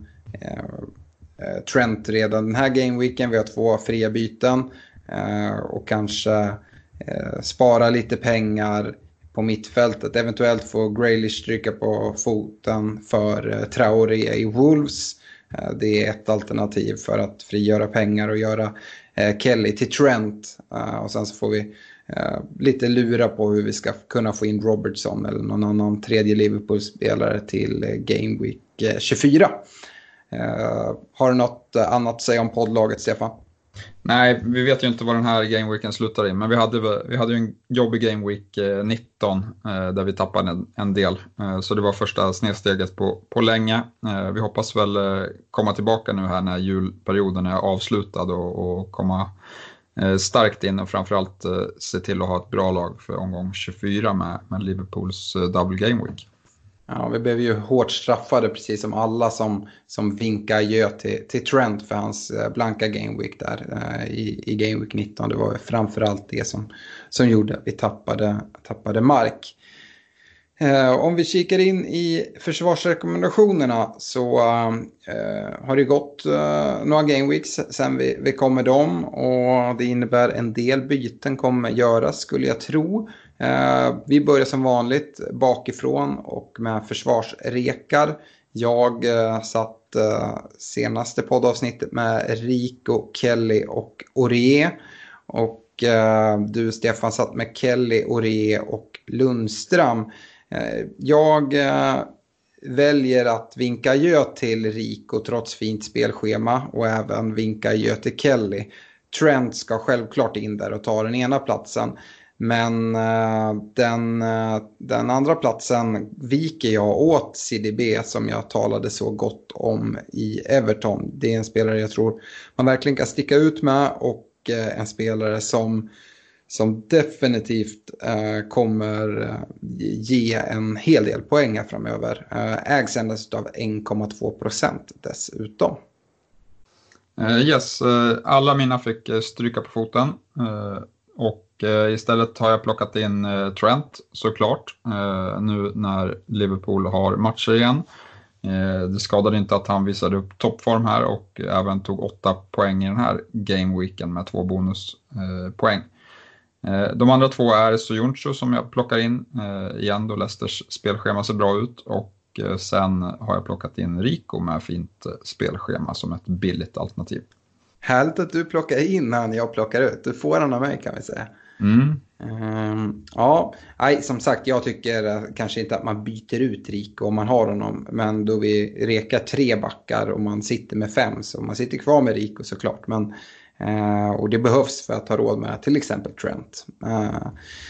uh, Trent redan den här gameweeken. Vi har två fria byten uh, och kanske uh, spara lite pengar på mittfältet. Eventuellt få Grealish stryka på foten för uh, Traoré i Wolves. Uh, det är ett alternativ för att frigöra pengar och göra uh, Kelly till Trent. Uh, och sen så får vi Uh, lite lura på hur vi ska kunna få in Robertson eller någon annan tredje Liverpool-spelare till uh, Game Week uh, tjugofyra. Uh, har du något uh, annat att säga om poddlaget, Stefan? Nej, vi vet ju inte vad den här Game Weeken slutar i, men vi hade, vi hade ju en jobbig Game Week uh, nitton uh, där vi tappade en, en del. Uh, så det var första snedsteget på, på länge. Uh, vi hoppas väl uh, komma tillbaka nu här när julperioden är avslutad och, och komma starkt in och framförallt uh, se till att ha ett bra lag för omgång tjugofyra med, med Liverpools uh, double game week. Ja, vi blev ju hårt straffade precis som alla som, som vinkar gör till, till Trent för hans uh, blanka game week där uh, i, i game week nitton. Det var framförallt det som, som gjorde att vi tappade, tappade mark. Uh, om vi kikar in i försvarsrekommendationerna så uh, har det gått uh, några gameweeks sen vi, vi kom med dem och det innebär en del byten kommer göras, skulle jag tro. Uh, vi börjar som vanligt bakifrån och med försvarsrekar. Jag uh, satt uh, senaste poddavsnittet med Rico, Kelly och Aurier och uh, du, Stefan, satt med Kelly, Aurier och Lundström. Jag äh, väljer att vinka gö till Rico trots fint spelschema och även vinka gö till Kelly. Trent ska självklart in där och ta den ena platsen. Men äh, den, äh, den andra platsen viker jag åt C D B som jag talade så gott om i Everton. Det är en spelare jag tror man verkligen kan sticka ut med och äh, en spelare som... som definitivt uh, kommer uh, ge en hel del poäng här framöver. Uh, ägs endast av en komma två procent dessutom. Uh, yes, uh, alla mina fick uh, stryka på foten. Uh, och uh, istället har jag plockat in uh, Trent såklart. Uh, nu när Liverpool har matcher igen. Uh, det skadade inte att han visade upp toppform här och även tog åtta poäng i den här gameweeken med två bonuspoäng. Uh, De andra två är Soyuncu som jag plockar in igen då Leicesters spelschema ser bra ut, och sen har jag plockat in Rico med fint spelschema som ett billigt alternativ. Härligt att du plockar in han jag plockar ut. Du får han av mig kan vi säga. Mm. Um, ja, nej, som sagt jag tycker kanske inte att man byter ut Rico om man har honom. Men då vi rekar tre backar och man sitter med fem, så man sitter kvar med Rico såklart. Men, uh, och det behövs för att ha råd med till exempel Trent. Uh,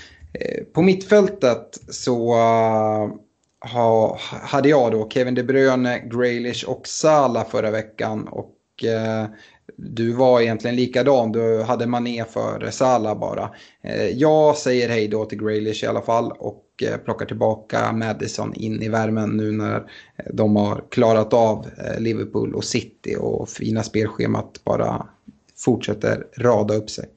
på mittfältet så uh, ha, hade jag då Kevin De Bruyne, Grealish och Salah förra veckan. Och uh, du var egentligen likadan, du hade Mané för Salah bara. Jag säger hej då till Grealish i alla fall och plockar tillbaka Maddison in i värmen nu när de har klarat av Liverpool och City och fina spelschemat bara fortsätter rada upp sig.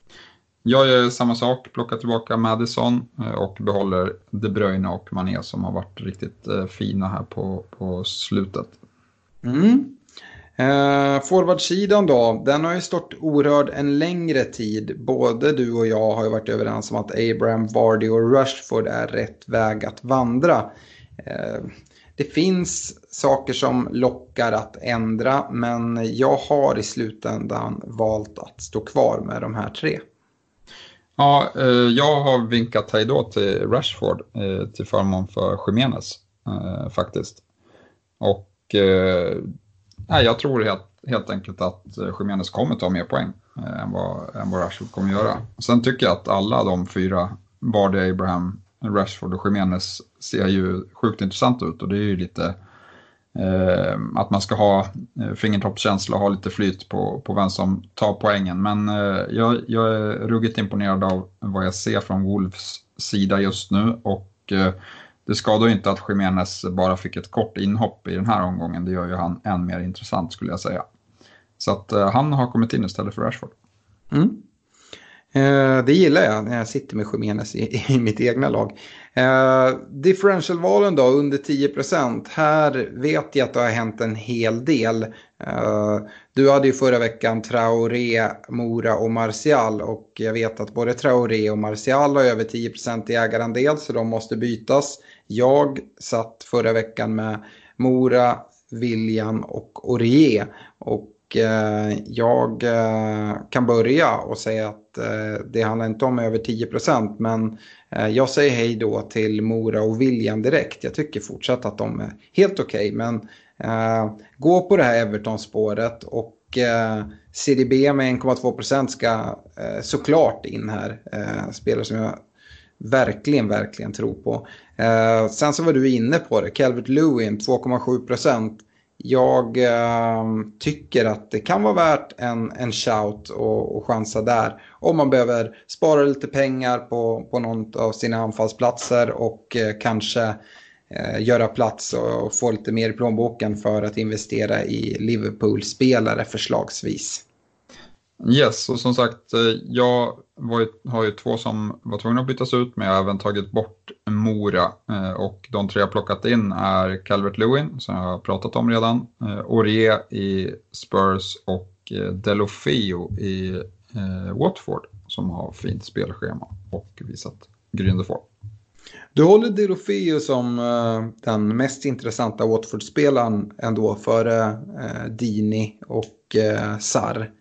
Jag gör samma sak, plockar tillbaka Maddison och behåller De Bruyne och Mané som har varit riktigt fina här på, på slutet. Mm. Uh, forwardsidan då, den har ju stått orörd en längre tid. Både du och jag har ju varit överens om att Abraham, Vardy och Rashford är rätt väg att vandra. Uh, det finns saker som lockar att ändra, men jag har i slutändan valt att stå kvar med de här tre. Ja, uh, jag har vinkat hej då till Rashford uh, till förmån för Jimenez uh, faktiskt. Och uh, Nej, jag tror helt, helt enkelt att Jimenez kommer ta mer poäng eh, än, vad, än vad Rashford kommer göra. Sen tycker jag att alla de fyra, Vardy, Abraham, Rashford och Jimenez ser ju sjukt intressant ut. Och det är ju lite eh, att man ska ha eh, fingertoppskänsla och ha lite flyt på, på vem som tar poängen. Men eh, jag, jag är ruggigt imponerad av vad jag ser från Wolves sida just nu. Och eh, det skadar ju inte att Jimenez bara fick ett kort inhopp i den här omgången. Det gör ju han än mer intressant skulle jag säga. Så att uh, han har kommit in istället för Rashford. Mm. Uh, det gillar jag när jag sitter med Jimenez i, i mitt egna lag. Uh, differentialvalen då under tio procent. Här vet jag att det har hänt en hel del. Uh, du hade ju förra veckan Traoré, Mora och Martial. Och jag vet att både Traoré och Martial har över tio procent i ägarandel, så de måste bytas. Jag satt förra veckan med Mora, William och Aurier. Och eh, jag eh, kan börja och säga att eh, det handlar inte om över tio procent. Men eh, jag säger hej då till Mora och William direkt. Jag tycker fortsatt att de är helt okej. Okay, men eh, gå på det här Everton-spåret. Och eh, C D B med en komma två procent ska eh, såklart in här. Eh, spelare som jag verkligen, verkligen tror på. Eh, sen så var du inne på det. Calvert-Lewin, två komma sju procent. Jag eh, tycker att det kan vara värt en, en shout och, och chansa där. Om man behöver spara lite pengar på, på någon av sina anfallsplatser och eh, kanske eh, göra plats och, och få lite mer i plånboken för att investera i Liverpool-spelare förslagsvis. Yes, och som sagt, jag var ju, har ju två som var tvungna att bytas ut, men jag har även tagit bort Mora. Och de tre jag plockat in är Calvert-Lewin, som jag har pratat om redan, Aurier i Spurs och Delofeo i eh, Watford, som har fint spelschema och visat gryende form. Du håller Delofeo som uh, den mest intressanta Watford-spelaren ändå före uh, Dini och uh, Sarr.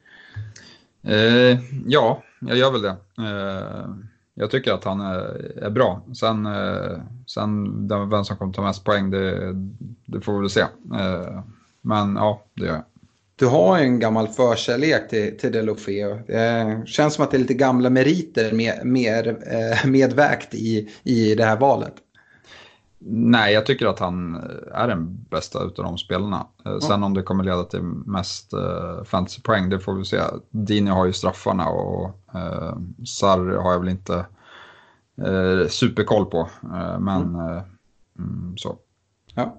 Eh, ja, jag gör väl det. Eh, jag tycker att han är, är bra. Sen, eh, sen vem som kommer ta mest poäng, det, det får vi väl se. Eh, men ja, det gör jag. Du har en gammal förkärlek till, till Delofeo. Det känns som att det är lite gamla meriter med, mer eh, medvägt i, i det här valet. Nej, jag tycker att han är den bästa utav de spelarna. Mm. Sen om det kommer leda till mest uh, fantasypoäng, det får vi se. Dini har ju straffarna och uh, Sarr har jag väl inte uh, superkoll på. Uh, men mm. Uh, mm, så. Ja.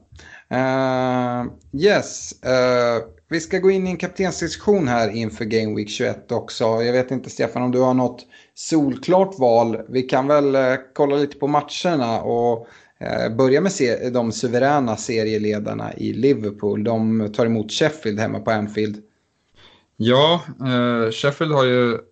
Uh, yes. Uh, vi ska gå in i en kaptensdiskussion här inför Game Week tjugoett också. Jag vet inte, Stefan, om du har något solklart val. Vi kan väl uh, kolla lite på matcherna och börja med se- de suveräna serieledarna i Liverpool. De tar emot Sheffield hemma på Anfield. Ja, eh, Sheffield har ju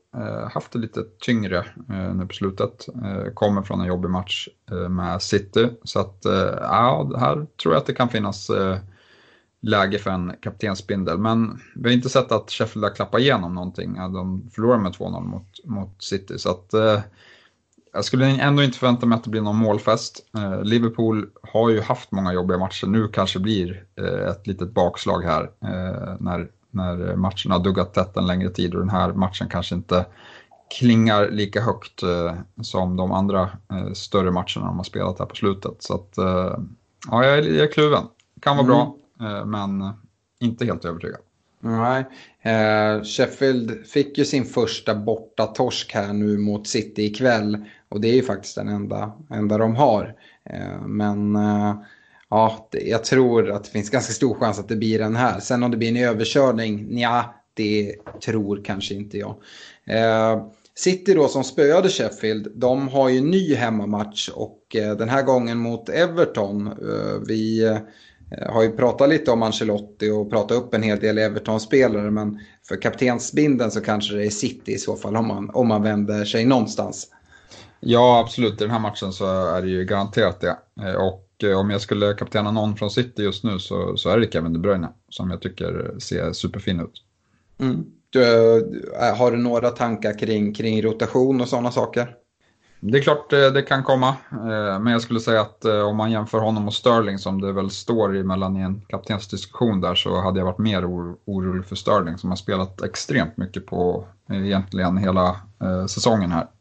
eh, haft det lite tyngre eh, nu på slutet. Eh, kommer från en jobbig match eh, med City. Så att, eh, ja, här tror jag att det kan finnas eh, läge för en kaptensbindel. Men vi har inte sett att Sheffield har klappat igenom någonting. De förlorar med två noll mot, mot City. Så att, eh, jag skulle ändå inte förvänta mig att det blir någon målfest. Eh, Liverpool har ju haft många jobbiga matcher. Nu kanske blir eh, ett litet bakslag här. Eh, när, när matcherna har duggat tätt en längre tid. Och den här matchen kanske inte klingar lika högt eh, som de andra eh, större matcherna de har spelat här på slutet. Så att, eh, ja, jag är, jag är kluven. Kan vara mm. bra. Men inte helt övertygad. Nej, eh, Sheffield fick ju sin första borta torsk här nu mot City ikväll. Och det är ju faktiskt den enda, enda de har. Eh, men eh, ja, det, jag tror att det finns ganska stor chans att det blir den här. Sen om det blir en överkörning, ja, det tror kanske inte jag. Eh, City då som spöade Sheffield, de har ju ny hemmamatch. Och eh, den här gången mot Everton. Eh, vi... Eh, har ju pratat lite om Ancelotti och pratat upp en hel del Everton-spelare, men för kaptensbinden så kanske det är City i så fall om man, om man vänder sig någonstans. Ja, absolut. I den här matchen så är det ju garanterat det. Och om jag skulle kaptena någon från City just nu så, så är det Kevin De Bruyne som jag tycker ser superfin ut. Mm. Du, har du några tankar kring, kring rotation och sådana saker? Det är klart det kan komma, men jag skulle säga att om man jämför honom och Sterling som det väl står emellan i en kaptensdiskussion där, så hade jag varit mer orolig för Sterling som har spelat extremt mycket på egentligen hela eh, säsongen här.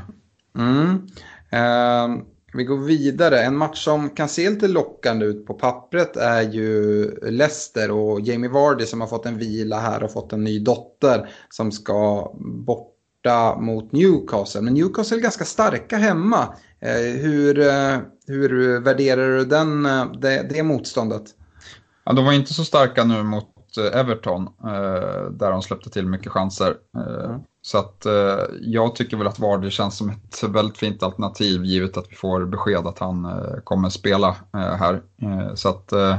Mm. Eh, vi går vidare. En match som kan se lite lockande ut på pappret är ju Leicester och Jamie Vardy som har fått en vila här och fått en ny dotter som ska bort mot Newcastle. Men Newcastle är ganska starka hemma. Eh, hur, eh, hur värderar du den, det, det motståndet? Ja, de var inte så starka nu mot Everton eh, där de släppte till mycket chanser. Eh, mm. Så att eh, jag tycker väl att Vardy känns som ett väldigt fint alternativ givet att vi får besked att han eh, kommer spela eh, här. Eh, så att eh,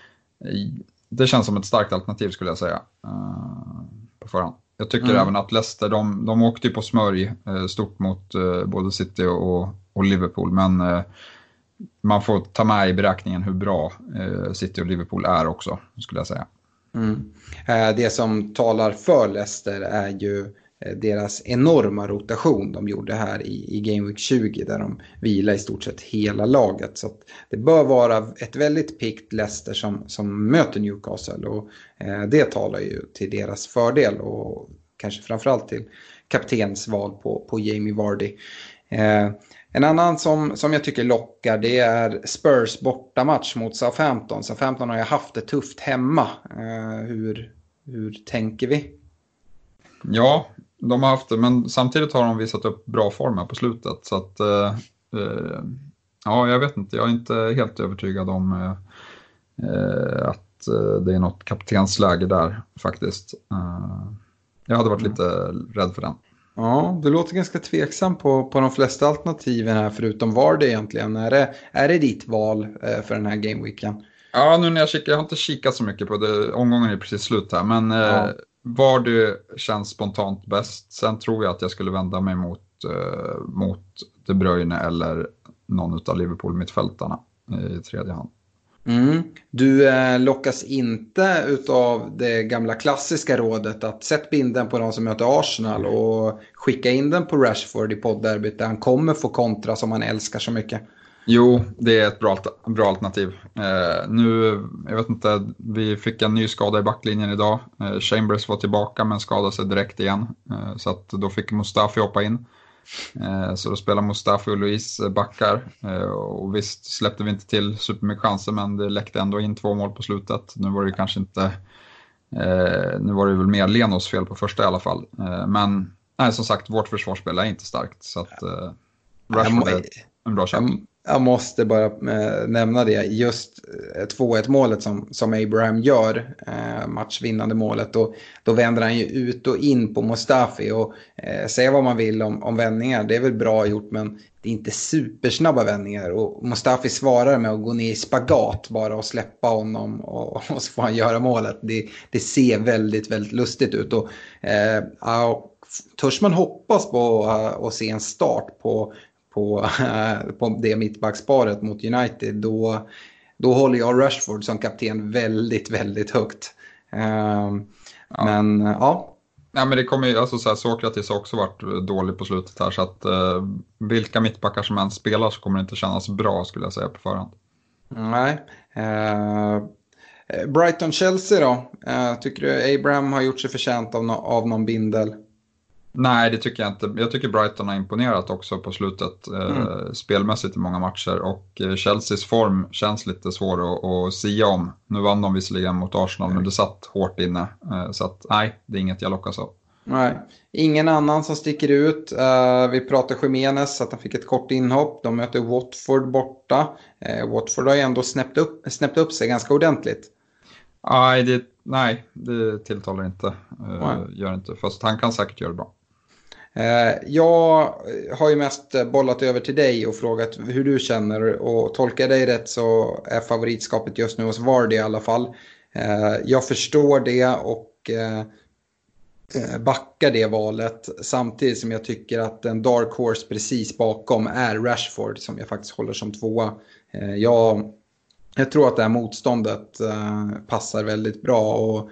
det känns som ett starkt alternativ skulle jag säga eh, på förhand. Jag tycker mm. även att Leicester, de, de åkte ju på smörj eh, stort mot eh, både City och, och Liverpool. Men eh, man får ta med i beräkningen hur bra eh, City och Liverpool är också, skulle jag säga. Mm. Eh, det som talar för Leicester är ju eh, deras enorma rotation de gjorde här i, i Game Week tjugo. Där de vilar i stort sett hela laget. Så att det bör vara ett väldigt pikt Leicester som, som möter Newcastle. Och eh, det talar ju till deras fördel. Och kanske framförallt till kaptensval på, på Jamie Vardy. Eh, en annan som, som jag tycker lockar, det är Spurs bortamatch mot Southampton. Southampton har ju haft det tufft hemma. Eh, hur, hur tänker vi? Ja, de har haft det, men samtidigt har de visat upp bra former på slutet. Så att, eh, eh, ja, jag vet inte. Jag är inte helt övertygad om eh, att eh, det är något kaptensläge där faktiskt. Eh, jag hade varit mm. lite rädd för den. Ja, du låter ganska tveksam på, på de flesta alternativen här förutom Vardy egentligen. Är det, är det ditt val eh, för den här gameweeken? Ja, nu när jag kikar, jag har inte kikat så mycket på det. Omgången är precis slut här, men eh, ja. Vardy känns spontant bäst. Sen tror jag att jag skulle vända mig mot, eh, mot De Bruyne eller någon av Liverpool-mittfältarna i tredje hand. Mm. Du eh, lockas inte utav det gamla klassiska rådet att sätta binden på de som möter Arsenal och skicka in den på Rashford i poddderbyt där han kommer få kontra som han älskar så mycket. Jo, det är ett bra, bra alternativ. Eh, nu, jag vet inte, vi fick en ny skada i backlinjen idag. Eh, Chambers var tillbaka men skadade sig direkt igen. Eh, så att då fick Mustafi hoppa in. Eh, så då spelar Mustafi och Luis backar. Eh, och visst släppte vi inte till supermycket chanser, men det läckte ändå in två mål på slutet. Nu var det kanske inte, eh, nu var det väl mer Lenos fel på första i alla fall. Eh, men nej, som sagt, vårt försvarsspel är inte starkt. Så att eh, Rashford är en bra köp. Jag måste bara äh, nämna det. Just äh, två ett målet som, som Abraham gör, äh, matchvinnande målet. Och då vänder han ju ut och in på Mustafi. Och äh, säga vad man vill om, om vändningar. Det är väl bra gjort, men det är inte supersnabba vändningar. Och Mustafi svarar med att gå ner i spagat bara och släppa honom. Och, och så får han göra målet. Det, det ser väldigt, väldigt lustigt ut. Och, äh, ja, törs man hoppas på uh, att se en start på, på, uh, på det mittbacksparet mot United, då, då håller jag Rashford som kapten väldigt, väldigt högt. Uh, ja. Men uh, ja. Ja, men det kommer ju, alltså så här, Sokratis har också varit dålig på slutet här, så att uh, vilka mittbackar som än spelar så kommer det inte kännas bra, skulle jag säga på förhand. Nej. Uh, Brighton-Chelsea då? Uh, tycker du Abraham har gjort sig förtjänt av, no- av någon bindel? Nej, det tycker jag inte. Jag tycker Brighton har imponerat också på slutet mm. eh, spelmässigt i många matcher, och eh, Chelseas form känns lite svår att, att sia om. Nu vann de visserligen mot Arsenal, men det satt hårt inne. Eh, så att nej, det är inget jag lockas av. Nej, ingen annan som sticker ut. Uh, vi pratar Jimenez, att han fick ett kort inhopp. De möter Watford borta. Uh, Watford har ju ändå snäppt upp, snäppt upp sig ganska ordentligt. Nej, det, nej, det tilltalar inte. Uh, gör inte. Fast han kan säkert göra det bra. Jag har ju mest bollat över till dig och frågat hur du känner, och tolkar dig rätt så är favoritskapet just nu hos Vardy i alla fall. Jag förstår det och backar det valet, samtidigt som jag tycker att en dark horse precis bakom är Rashford, som jag faktiskt håller som tvåa. Jag, jag tror att det här motståndet passar väldigt bra, och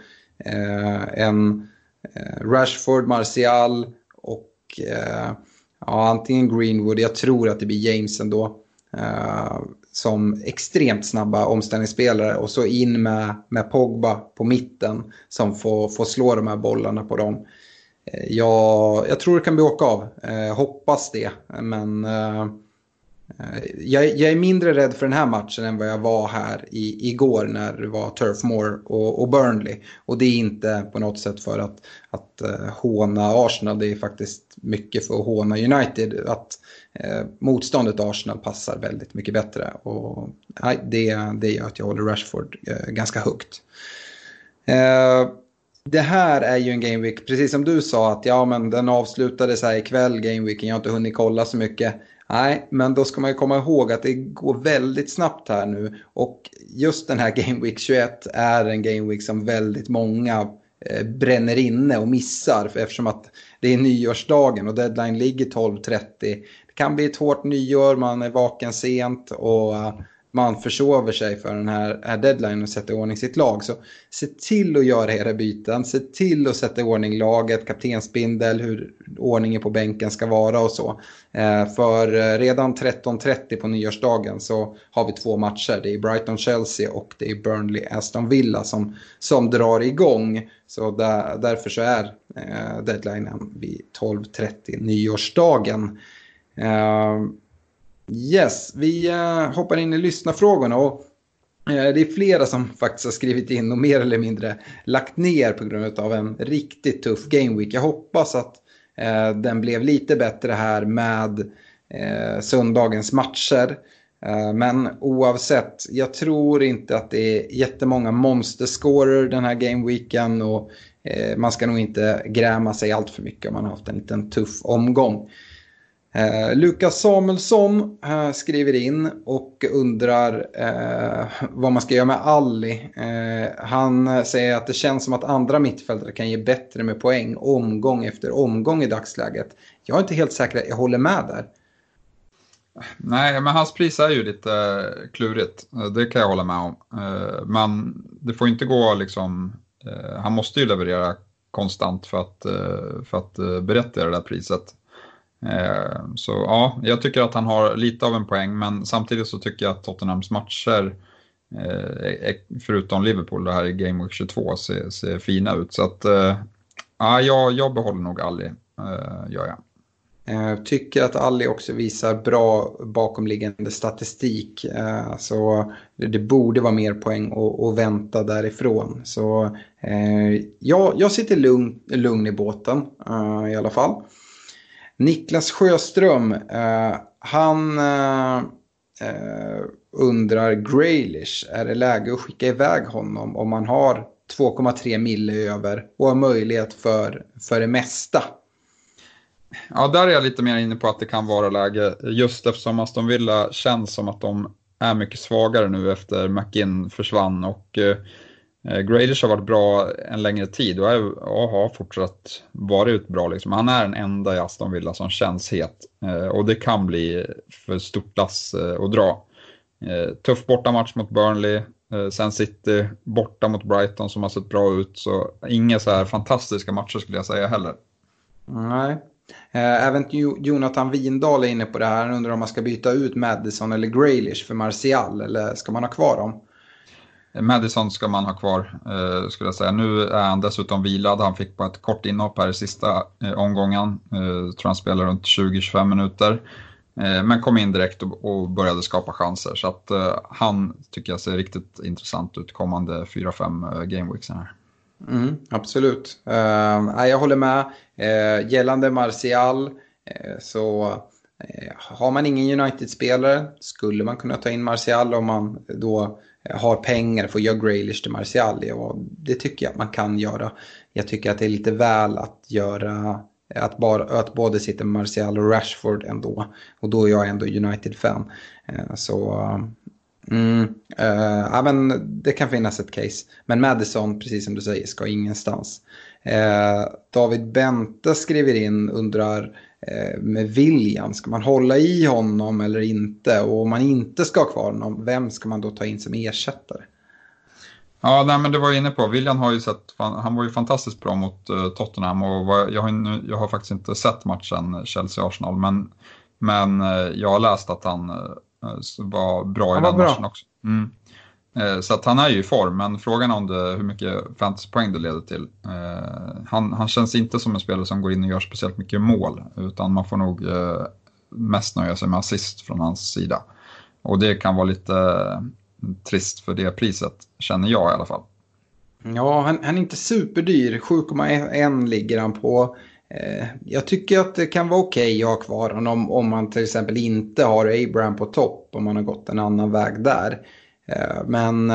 en Rashford, Martial och eh, ja, antingen Greenwood, jag tror att det blir James ändå, eh, som extremt snabba omställningsspelare, och så in med, med Pogba på mitten som får, får slå de här bollarna på dem. Eh, jag, jag tror det kan bli åka av, eh, hoppas det, men eh, jag, jag är mindre rädd för den här matchen än vad jag var här i, igår när det var Turf Moor och, och Burnley. Och det är inte på något sätt för att, att uh, håna Arsenal, det är faktiskt mycket för att håna United. Att uh, motståndet Arsenal passar väldigt mycket bättre, och nej, det, det gör att jag håller Rashford uh, ganska högt. Uh, Det här är ju en gameweek, precis som du sa, att ja, men den avslutades här ikväll, gameweeken, jag har inte hunnit kolla så mycket. Nej, men då ska man ju komma ihåg att det går väldigt snabbt här nu, och just den här gameweek tjugoett är en gameweek som väldigt många eh, bränner inne och missar, för eftersom att det är nyårsdagen och deadline ligger tolv trettio. Det kan bli ett hårt nyår, man är vaken sent och man försover sig för den här, här deadline och sätter i ordning sitt lag. Så se till att göra era byten, se till att sätta i ordning laget, kaptensbindel, hur ordningen på bänken ska vara och så. Eh, för redan tretton trettio på nyårsdagen så har vi två matcher. Det är Brighton-Chelsea och det är Burnley-Aston Villa som, som drar igång. Så där, därför så är eh, deadlinen vid tolv trettio nyårsdagen. Eh, Yes, vi uh, hoppar in i lyssnarfrågorna, och uh, det är flera som faktiskt har skrivit in och mer eller mindre lagt ner på grund av en riktigt tuff gameweek. Jag hoppas att uh, den blev lite bättre här med uh, söndagens matcher. Uh, men oavsett, jag tror inte att det är jättemånga monsterscorer den här gameweeken, och uh, man ska nog inte gräma sig allt för mycket om man har haft en liten tuff omgång. Eh, Lukas Samuelsson eh, skriver in och undrar eh, vad man ska göra med Ali. Eh, han säger att det känns som att andra mittfältare kan ge bättre med poäng omgång efter omgång i dagsläget. Jag är inte helt säker att jag håller med där. Nej, men hans pris är ju lite klurigt. Det kan jag hålla med om. Eh, men det får inte gå liksom... Eh, han måste ju leverera konstant för att, eh, för att eh, berätta det där priset. Så ja, jag tycker att han har lite av en poäng, men samtidigt så tycker jag att Tottenhams matcher, förutom Liverpool, det här i Game Week tjugotvå, ser, ser fina ut. Så att ja, jag, jag behåller nog Ali, gör jag. Jag tycker att Ali också visar bra bakomliggande statistik, så det borde vara mer poäng att, att vänta därifrån. Så ja, jag sitter lugn, lugn i båten i alla fall. Niklas Sjöström, eh, han eh, undrar Grealish, är det läge att skicka iväg honom om man har två komma tre mille över och har möjlighet för, för det mesta? Ja, där är jag lite mer inne på att det kan vara läge, just eftersom Aston Villa känns som att de är mycket svagare nu efter McGinn försvann, och eh, Eh, Grealish har varit bra en längre tid och, är, och har fortsatt varit bra. Liksom. Han är den enda i Aston Villa som känns het. Eh, och det kan bli för stort lass eh, att dra. Eh, tuff bortamatch mot Burnley. Eh, sen City borta mot Brighton som har sett bra ut. Så inga så här fantastiska matcher skulle jag säga heller. Nej. Eh, även Jonathan Windahl är inne på det här. Han undrar om man ska byta ut Maddison eller Grealish för Martial. Eller ska man ha kvar dem? Maddison ska man ha kvar, eh, skulle jag säga. Nu är han dessutom vilad. Han fick på ett kort inhopp här i sista eh, omgången. Eh, tror han spelar runt tjugo till tjugofem minuter. Eh, men kom in direkt och, och började skapa chanser. Så att eh, han tycker jag ser riktigt intressant ut kommande fyra fem eh, gameweeksen här. Mm, absolut. Uh, jag håller med. Uh, gällande Martial uh, så uh, har man ingen United-spelare skulle man kunna ta in Martial om man då har pengar för att göra Grealish till Martial. Och det tycker jag att man kan göra. Jag tycker att det är lite väl att göra att, bara, att både sitta med Martial och Rashford ändå. Och då är jag ändå United-fan. Uh, så... Uh, Mm, uh, ja, men det kan finnas ett case. Men Maddison, precis som du säger, ska ingenstans. uh, David Bente skriver in, undrar uh, med William, ska man hålla i honom eller inte? Och om man inte ska ha kvar honom, vem ska man då ta in som ersättare? Ja, nej, men det var jag inne på. William har ju sett, han var ju fantastiskt bra mot uh, Tottenham. Och var, jag, har nu, jag har faktiskt inte sett matchen Chelsea-Arsenal, men, men uh, jag har läst att han uh, var bra i den bra. matchen också. Mm. Eh, så att han är ju i form, men frågan är om det, hur mycket fantasypoäng det leder till. Eh, han, han känns inte som en spelare som går in och gör speciellt mycket mål, utan man får nog eh, mest nöja sig med assist från hans sida. Och det kan vara lite eh, trist för det priset, känner jag i alla fall. Ja, han, han är inte superdyr. sju komma ett ligger han på. Jag tycker att det kan vara okej att ha kvar honom om man till exempel inte har Abraham på topp, om man har gått en annan väg där. Men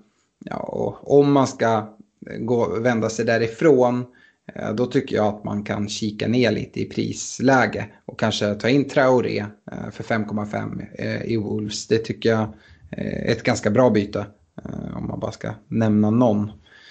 ja, om man ska gå, vända sig därifrån, då tycker jag att man kan kika ner lite i prisläge och kanske ta in Traoré för fem komma fem i Wolves. Det tycker jag är ett ganska bra byte om man bara ska nämna någon.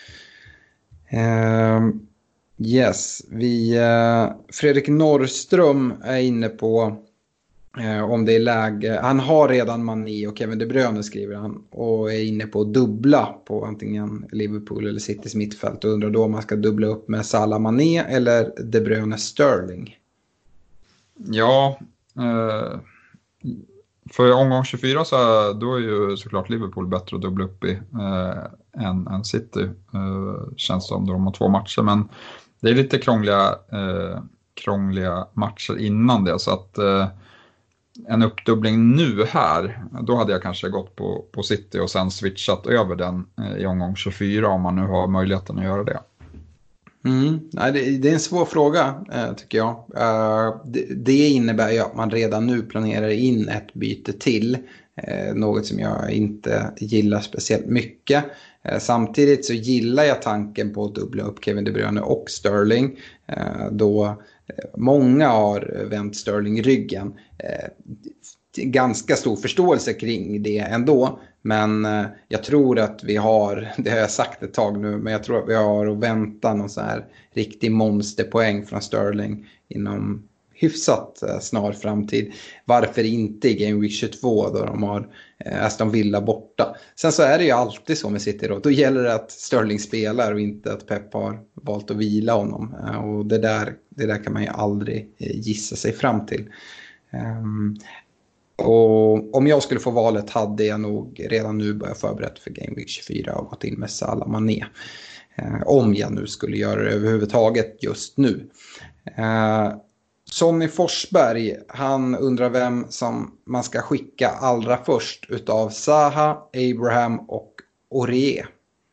Yes, vi, eh, Fredrik Norrström är inne på eh, om det är läge. Han har redan Mané och Kevin De Bruyne, skriver han, och är inne på att dubbla på antingen Liverpool eller Citys mittfält och undrar då om man ska dubbla upp med Salah, Mané eller De Bruyne, Sterling. Ja, eh, för omgång tjugofyra så då är ju såklart Liverpool bättre att dubbla upp i eh, än, än City. Eh, känns som de har två matcher, men det är lite krångliga, eh, krångliga matcher innan det. Så att eh, en uppdubbling nu här, då hade jag kanske gått på, på City och sen switchat över den eh, i omgång tjugofyra om man nu har möjligheten att göra det. Mm. Nej, det, det är en svår fråga eh, tycker jag. Uh, det, det innebär ju att man redan nu planerar in ett byte till. Eh, något som jag inte gillar speciellt mycket. Eh, samtidigt så gillar jag tanken på att dubbla upp Kevin De Bruyne och Sterling. Eh, då eh, många har vänt Sterling ryggen. Eh, ganska stor förståelse kring det ändå. Men eh, jag tror att vi har, det har jag sagt ett tag nu, men jag tror att vi har att vänta någon så här riktig monsterpoäng från Sterling inom hyfsat eh, snar framtid. Varför inte i Game Week tjugotvå då de har eh, Aston Villa borta. Sen så är det ju alltid så med City då. Då gäller det att Sterling spelar och inte att Pep har valt att vila honom. Eh, och det där, det där kan man ju aldrig eh, gissa sig fram till. Um, Och om jag skulle få valet hade jag nog redan nu börjat förberett för Game Week tjugofyra och gått in med Salah, Mané. Eh, om jag nu skulle göra det överhuvudtaget just nu. Eh, Sonny Forsberg, han undrar vem som man ska skicka allra först utav Zaha, Abraham och Aurier.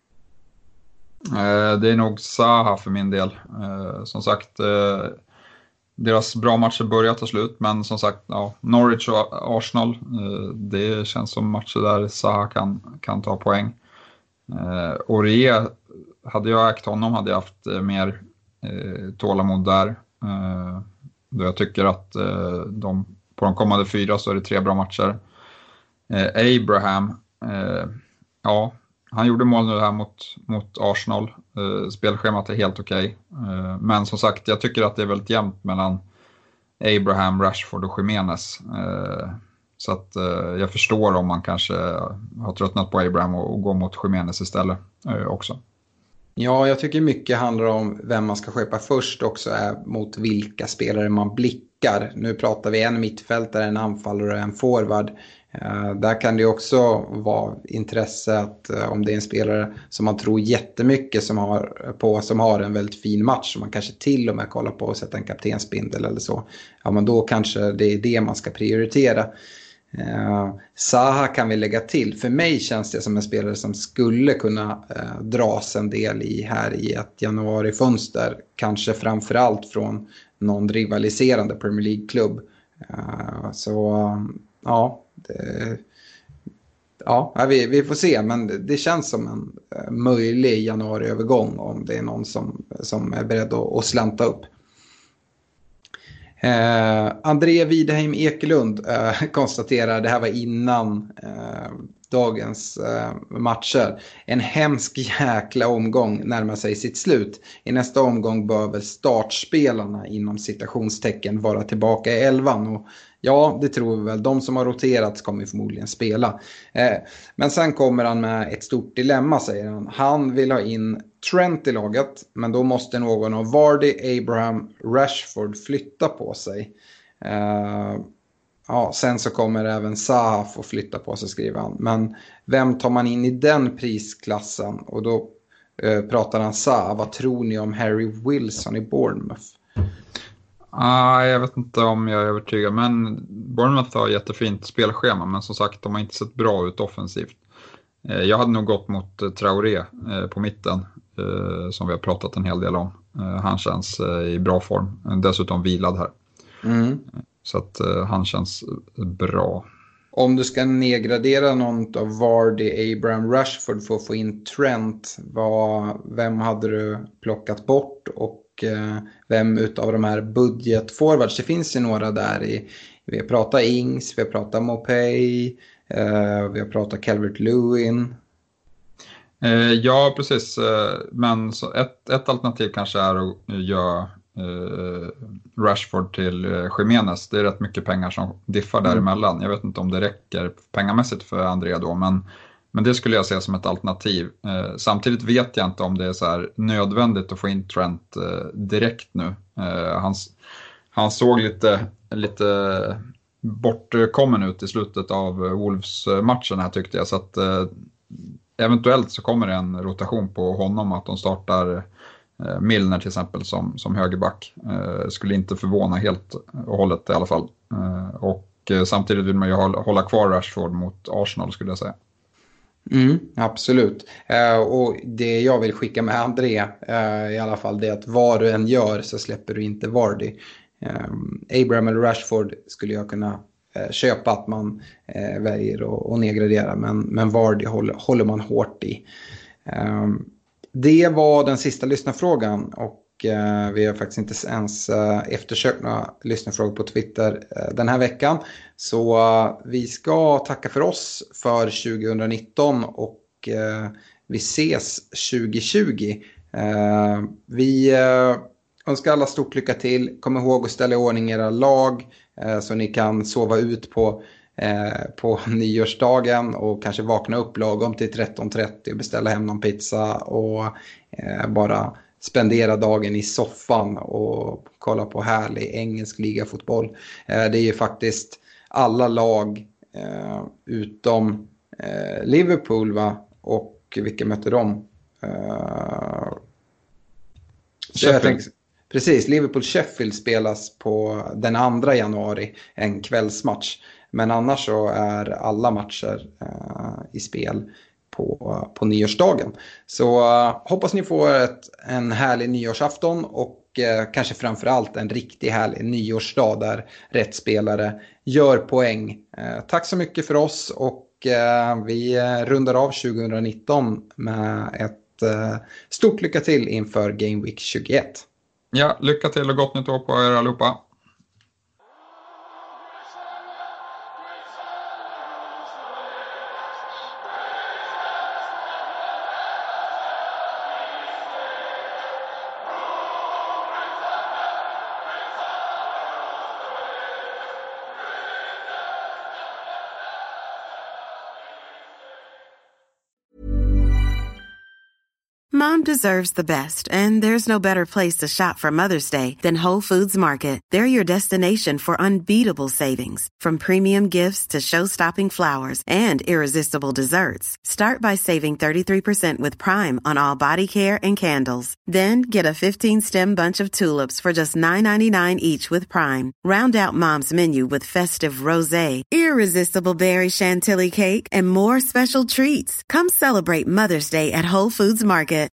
Eh, det är nog Zaha för min del. Eh, som sagt... Eh... Deras bra matcher börjar ta slut, men som sagt, ja, Norwich och Arsenal, eh, det känns som matcher där Zaha kan, kan ta poäng. Eh, Aurier, hade jag ägt honom hade jag haft eh, mer eh, tålamod där. Eh, då jag tycker att eh, de, på de kommande fyra så är det tre bra matcher. Eh, Abraham, eh, ja, han gjorde mål nu här mot, mot Arsenal. Uh, spelschemat är helt okej. Okay. Uh, men som sagt, jag tycker att det är väldigt jämnt mellan Abraham, Rashford och Jimenez. Uh, så att uh, jag förstår om man kanske har tröttnat på Abraham och, och går mot Jimenez istället uh, också. Ja, jag tycker mycket handlar om vem man ska köpa först också, är mot vilka spelare man blickar. Nu pratar vi en mittfältare, en anfallare och en forward. Uh, där kan det också vara intresse att uh, om det är en spelare som man tror jättemycket som har, på, som har en väldigt fin match, som man kanske till och med kollar på och sätter en kaptensbindel eller så. Ja, men då kanske det är det man ska prioritera. Uh, Zaha kan vi lägga till. För mig känns det som en spelare som skulle kunna uh, dras en del i här i ett januarifönster. Kanske framförallt från någon rivaliserande Premier League-klubb. Uh, så um, ja, det, ja vi, vi får se. Men det, det känns som en uh, möjlig januariövergång om det är någon som, som är beredd att, att slanta upp. Eh, André Widheim Ekelund eh, konstaterar, det här var innan eh, dagens eh, matcher, en hemsk jäkla omgång närmar sig sitt slut. I nästa omgång bör väl startspelarna inom citationstecken vara tillbaka i elvan, och ja, det tror vi väl. De som har roterats kommer förmodligen spela. Eh, men sen kommer han med ett stort dilemma, säger han. Han vill ha in Trent i laget, men då måste någon av Vardy, Abraham, Rashford flytta på sig. Eh, ja, sen så kommer även Zaha få flytta på sig, skriver han. Men vem tar man in i den prisklassen? Och då eh, pratar han Zaha. Vad tror ni om Harry Wilson i Bournemouth? Ah, jag vet inte om jag är övertygad, men Bournemouth har jättefint spelschema, men som sagt, de har inte sett bra ut offensivt. Eh, jag hade nog gått mot eh, Traoré eh, på mitten, eh, som vi har pratat en hel del om. Eh, han känns eh, i bra form, dessutom vilad här. Mm. Så att eh, han känns bra. Om du ska nedgradera någon av Vardy, Abraham, Rashford för att få in Trent, vad, vem hade du plockat bort, och vem utav de här budgetforwards? Det finns ju några där i, vi har pratat Ings, vi har pratat Mopay, eh, vi har pratat Calvert-Lewin. Eh, ja, precis. Men så ett, ett alternativ kanske är att göra eh, Rashford till eh, Jimenez. Det är rätt mycket pengar som diffar däremellan. Mm. Jag vet inte om det räcker pengamässigt för André då, men Men det skulle jag se som ett alternativ. Eh, samtidigt vet jag inte om det är så här nödvändigt att få in Trent eh, direkt nu. Eh, han, han såg lite, lite bortkommen ut i slutet av Wolves-matchen här, tyckte jag. Så att eh, eventuellt så kommer det en rotation på honom, att de startar eh, Milner till exempel som, som högerback. Eh, skulle inte förvåna helt och hållet i alla fall. Eh, och eh, samtidigt vill man ju hålla, hålla kvar Rashford mot Arsenal, skulle jag säga. Mm, absolut. Uh, och det jag vill skicka med André uh, i alla fall, det är att vad du än gör så släpper du inte Vardy. Um, Abraham eller Rashford skulle jag kunna uh, köpa att man uh, väljer att nedgradera, men, men Vardy håller, håller man hårt i. Um, det var den sista lyssnarfrågan, och uh, vi har faktiskt inte ens uh, eftersökt några lyssnarfrågor på Twitter uh, den här veckan. Så uh, vi ska tacka för oss för tjugonitton, och uh, vi ses tjugohundratjugo. Uh, vi uh, önskar alla stort lycka till. Kom ihåg att ställa i ordning era lag uh, så ni kan sova ut på, uh, på nyårsdagen och kanske vakna upp lagom till tretton trettio och beställa hem någon pizza och uh, bara spendera dagen i soffan och kolla på härlig engelsk ligafotboll. Uh, det är ju faktiskt alla lag eh, utom eh, Liverpool, va? Och vilka möter de? Eh, jag tänkte, precis, Liverpool-Sheffield spelas på den andra januari, en kvällsmatch. Men annars så är alla matcher eh, i spel på, på nyårsdagen. Så uh, hoppas ni får ett, en härlig nyårsafton, och uh, kanske framförallt en riktigt härlig nyårsdag där rätt spelare gör poäng. Uh, tack så mycket för oss, och uh, vi uh, rundar av tjugonitton med ett uh, stort lycka till inför Game Week tjugoett. Ja, lycka till och gott nytt år på er allihopa. Mom deserves the best, and there's no better place to shop for Mother's Day than Whole Foods Market. They're your destination for unbeatable savings, from premium gifts to show-stopping flowers and irresistible desserts. Start by saving thirty-three percent with Prime on all body care and candles. Then get a fifteen-stem bunch of tulips for just nine ninety-nine each with Prime. Round out Mom's menu with festive rosé, irresistible berry chantilly cake, and more special treats. Come celebrate Mother's Day at Whole Foods Market.